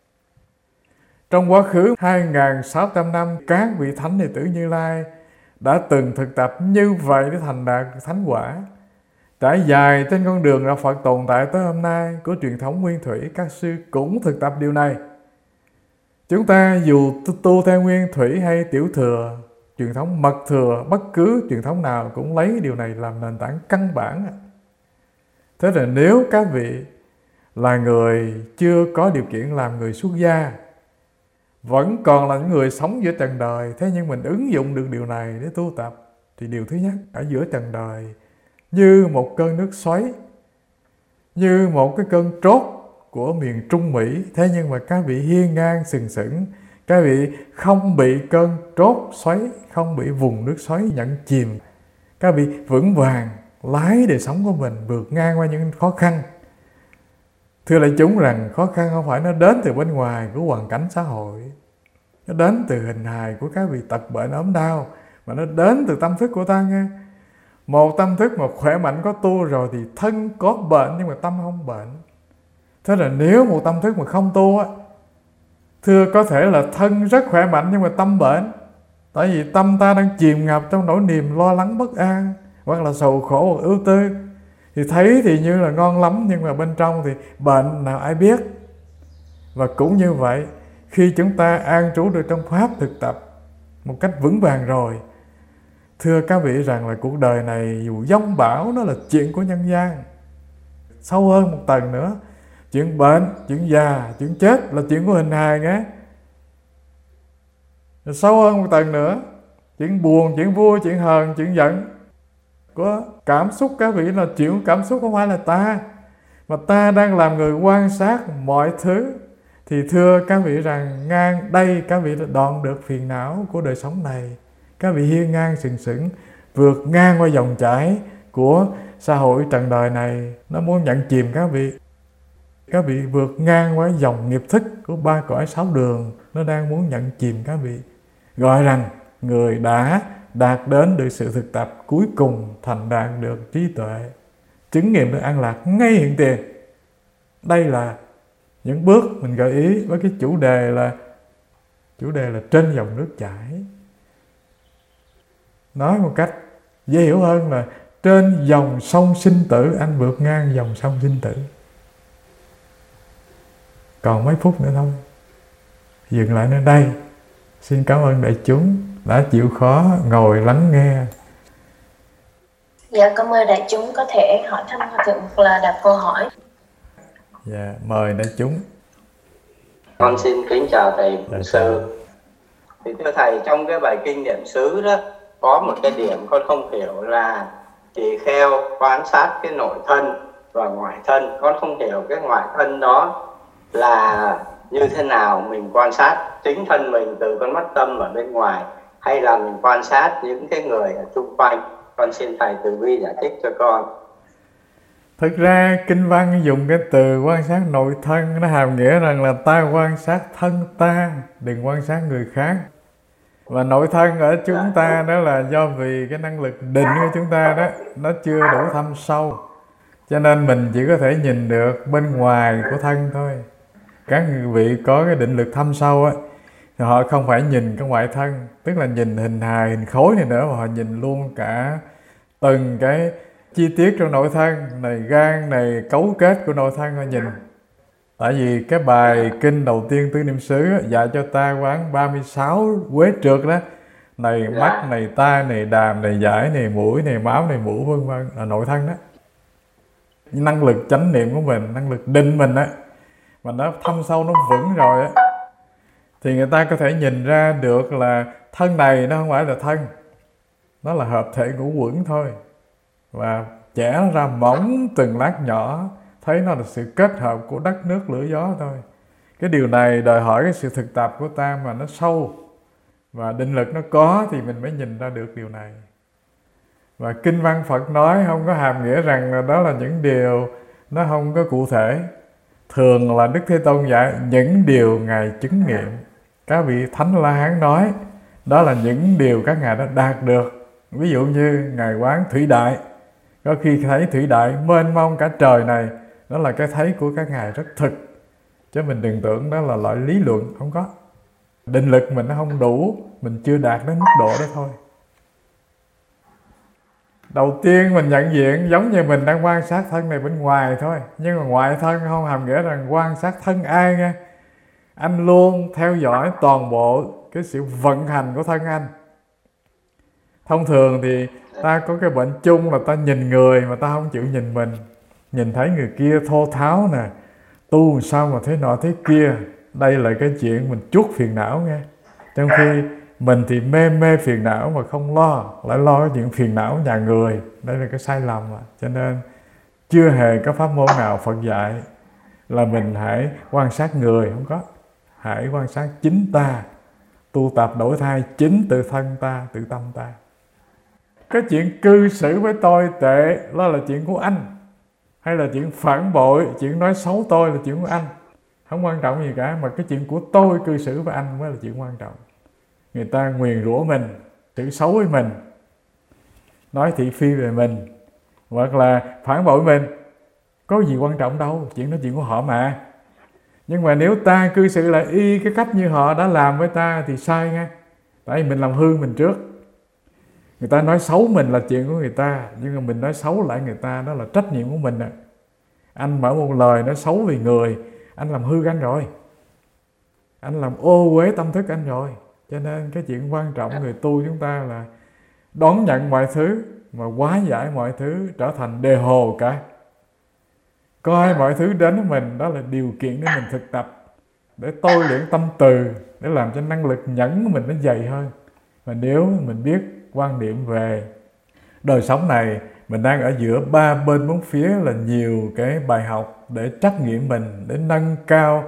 Trong quá khứ hai nghìn sáu trăm năm, các vị thánh đệ tử Như Lai đã từng thực tập như vậy để thành đạt thánh quả. Trải dài trên con đường đạo Phật tồn tại tới hôm nay của truyền thống Nguyên Thủy, các sư cũng thực tập điều này. Chúng ta dù tu theo Nguyên Thủy hay Tiểu Thừa, truyền thống Mật Thừa, bất cứ truyền thống nào cũng lấy điều này làm nền tảng căn bản. Thế là nếu các vị là người chưa có điều kiện làm người xuất gia, vẫn còn là những người sống giữa trần đời, thế nhưng mình ứng dụng được điều này để tu tập, thì điều thứ nhất, ở giữa trần đời như một cơn nước xoáy, như một cái cơn trốt của miền Trung Mỹ, thế nhưng mà các vị hiên ngang sừng sững, các vị không bị cơn trốt xoáy, không bị vùng nước xoáy nhận chìm, các vị vững vàng lái đời sống của mình vượt ngang qua những khó khăn. Thưa đại chúng rằng khó khăn không phải nó đến từ bên ngoài của hoàn cảnh xã hội, nó đến từ hình hài của các vị tật bệnh ốm đau, mà nó đến từ tâm thức của ta nghe. Một tâm thức mà khỏe mạnh có tu rồi thì thân có bệnh nhưng mà tâm không bệnh. Thế là nếu một tâm thức mà không tu á, thưa có thể là thân rất khỏe mạnh nhưng mà tâm bệnh. Tại vì tâm ta đang chìm ngập trong nỗi niềm lo lắng bất an, hoặc là sầu khổ hoặc ưu tư. Thì thấy thì như là ngon lắm, nhưng mà bên trong thì bệnh nào ai biết. Và cũng như vậy, khi chúng ta an trú được trong pháp thực tập một cách vững vàng rồi, thưa các vị rằng là cuộc đời này dù giông bão, nó là chuyện của nhân gian. Sâu hơn một tầng nữa, chuyện bệnh, chuyện già, chuyện chết là chuyện của hình hài nhé. Rồi sâu hơn một tầng nữa, chuyện buồn, chuyện vui, chuyện hờn, chuyện giận, có cảm xúc các vị là chuyện cảm xúc không phải là ta, mà ta đang làm người quan sát mọi thứ. Thì thưa các vị rằng ngang đây các vị đã đoạn được phiền não của đời sống này. Các vị hiên ngang sừng sững vượt ngang qua dòng chảy của xã hội trần đời này. Nó muốn nhận chìm các vị. Các vị vượt ngang qua dòng nghiệp thức của ba cõi sáu đường. Nó đang muốn nhận chìm các vị. Gọi rằng người đã đạt đến được sự thực tập, cuối cùng thành đạt được trí tuệ, chứng nghiệm được an lạc ngay hiện tiền. Đây là những bước mình gợi ý với cái chủ đề là chủ đề là trên dòng nước chảy. Nói một cách dễ hiểu hơn là trên dòng sông sinh tử, anh vượt ngang dòng sông sinh tử. Còn mấy phút nữa thôi, dừng lại nơi đây. Xin cảm ơn đại chúng đã chịu khó ngồi lắng nghe. Dạ, cảm ơn đại chúng, có thể hỏi thăm Hòa Thượng hoặc là đặt câu hỏi. Dạ, mời đại chúng. Con xin kính chào thầy Phụng Sư. Thì thưa thầy, trong cái bài kinh niệm xứ đó có một cái điểm con không hiểu là tỳ kheo quan sát cái nội thân và ngoại thân. Con không hiểu cái ngoại thân đó là như thế nào, mình quan sát chính thân mình từ con mắt tâm ở bên ngoài, hay là mình quan sát những cái người ở xung quanh. Con xin thầy từ bi giải thích cho con. Thực ra kinh văn dùng cái từ quan sát nội thân, nó hàm nghĩa rằng là ta quan sát thân ta, đừng quan sát người khác. Và nội thân ở chúng ta đó là do vì cái năng lực định của chúng ta đó nó chưa đủ thâm sâu, cho nên mình chỉ có thể nhìn được bên ngoài của thân thôi. Các vị có cái định lực thâm sâu á thì họ không phải nhìn cái ngoại thân, tức là nhìn hình hài, hình khối này nữa, mà họ nhìn luôn cả từng cái chi tiết trong nội thân này, gan này, cấu kết của nội thân họ nhìn. Tại vì cái bài kinh đầu tiên Tứ Niệm xứ dạy cho ta quán ba mươi sáu quế trượt đó, này mắt, này tai, này đàm, này dãi, này mũi, này máu, này mũ, vân vân, là nội thân đó. Năng lực chánh niệm của mình, năng lực định mình á, mà nó thâm sâu, nó vững rồi á, thì người ta có thể nhìn ra được là thân này nó không phải là thân, nó là hợp thể ngũ uẩn thôi, và chẻ nó ra mỏng từng lát nhỏ, thấy nó là sự kết hợp của đất nước lửa gió thôi. Cái điều này đòi hỏi cái sự thực tập của ta mà nó sâu, và định lực nó có thì mình mới nhìn ra được điều này. Và kinh văn Phật nói không có hàm nghĩa rằng là đó là những điều nó không có cụ thể. Thường là Đức Thế Tôn dạy những điều Ngài chứng nghiệm. Các vị Thánh La Hán nói đó là những điều các Ngài đã đạt được. Ví dụ như Ngài quán thủy đại, có khi thấy thủy đại mênh mông cả trời này, đó là cái thấy của các Ngài rất thực. Chứ mình đừng tưởng đó là loại lý luận, không có. Định lực mình nó không đủ, mình chưa đạt đến mức độ đó thôi. Đầu tiên mình nhận diện giống như mình đang quan sát thân này bên ngoài thôi. Nhưng mà ngoại thân không hàm nghĩa rằng quan sát thân ai nha. Anh luôn theo dõi toàn bộ cái sự vận hành của thân anh. Thông thường thì ta có cái bệnh chung là ta nhìn người mà ta không chịu nhìn mình. Nhìn thấy người kia thô tháo nè, tu sao mà thế nọ thế kia. Đây là cái chuyện mình chuốc phiền não nghe. Trong khi mình thì mê mê phiền não mà không lo, lại lo cái chuyện phiền não nhà người. Đây là cái sai lầm mà. Cho nên chưa hề có pháp môn nào Phật dạy là mình hãy quan sát người, không có. Hãy quan sát chính ta, tu tập đổi thay chính tự thân ta, tự tâm ta. Cái chuyện cư xử với tôi tệ đó là chuyện của anh, hay là chuyện phản bội, chuyện nói xấu tôi là chuyện của anh, không quan trọng gì cả. Mà cái chuyện của tôi cư xử với anh mới là chuyện quan trọng. Người ta nguyền rủa mình, xử xấu với mình, nói thị phi về mình, hoặc là phản bội mình, có gì quan trọng đâu, chuyện đó chuyện của họ mà. Nhưng mà nếu ta cư xử lại y cái cách như họ đã làm với ta thì sai nghe. Tại vì mình làm hư mình trước. Người ta nói xấu mình là chuyện của người ta, nhưng mà mình nói xấu lại người ta đó là trách nhiệm của mình à. Anh mở một lời nói xấu về người, anh làm hư anh rồi, anh làm ô uế tâm thức anh rồi. Cho nên cái chuyện quan trọng người tu chúng ta là đón nhận mọi thứ, mà hóa giải mọi thứ trở thành đề hồ cả. Coi mọi thứ đến với mình đó là điều kiện để mình thực tập, để tôi luyện tâm từ, để làm cho năng lực nhẫn của mình nó dày hơn. Và nếu mình biết quan niệm về đời sống này, mình đang ở giữa ba bên bốn phía là nhiều cái bài học để trắc nghiệm mình, để nâng cao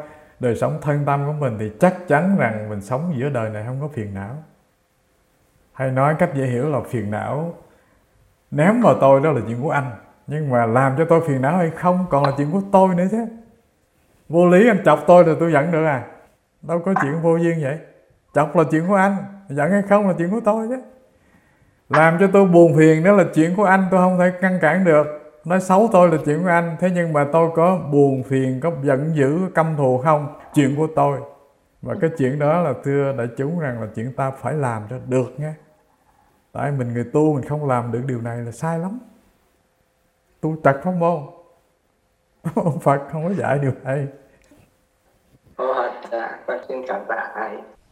đời sống thân tâm của mình thì chắc chắn rằng mình sống giữa đời này không có phiền não. Hay nói cách dễ hiểu là phiền não ném vào tôi đó là chuyện của anh, nhưng mà làm cho tôi phiền não hay không còn là chuyện của tôi nữa chứ. Vô lý anh chọc tôi rồi tôi giận được à? Đâu có chuyện vô duyên vậy. Chọc là chuyện của anh, giận hay không là chuyện của tôi chứ. Làm cho tôi buồn phiền đó là chuyện của anh, tôi không thể ngăn cản được. Nói xấu tôi là chuyện của anh, thế nhưng mà tôi có buồn phiền, có giận dữ, có căm thù không, chuyện của tôi. Và cái chuyện đó là thưa đại chúng rằng là chuyện ta phải làm cho được nha. Tại mình người tu mình không làm được điều này là sai lắm. Tu trật pháp môn, ông Phật không có dạy điều này. Ô, dạ, con xin cảm tạ thầy.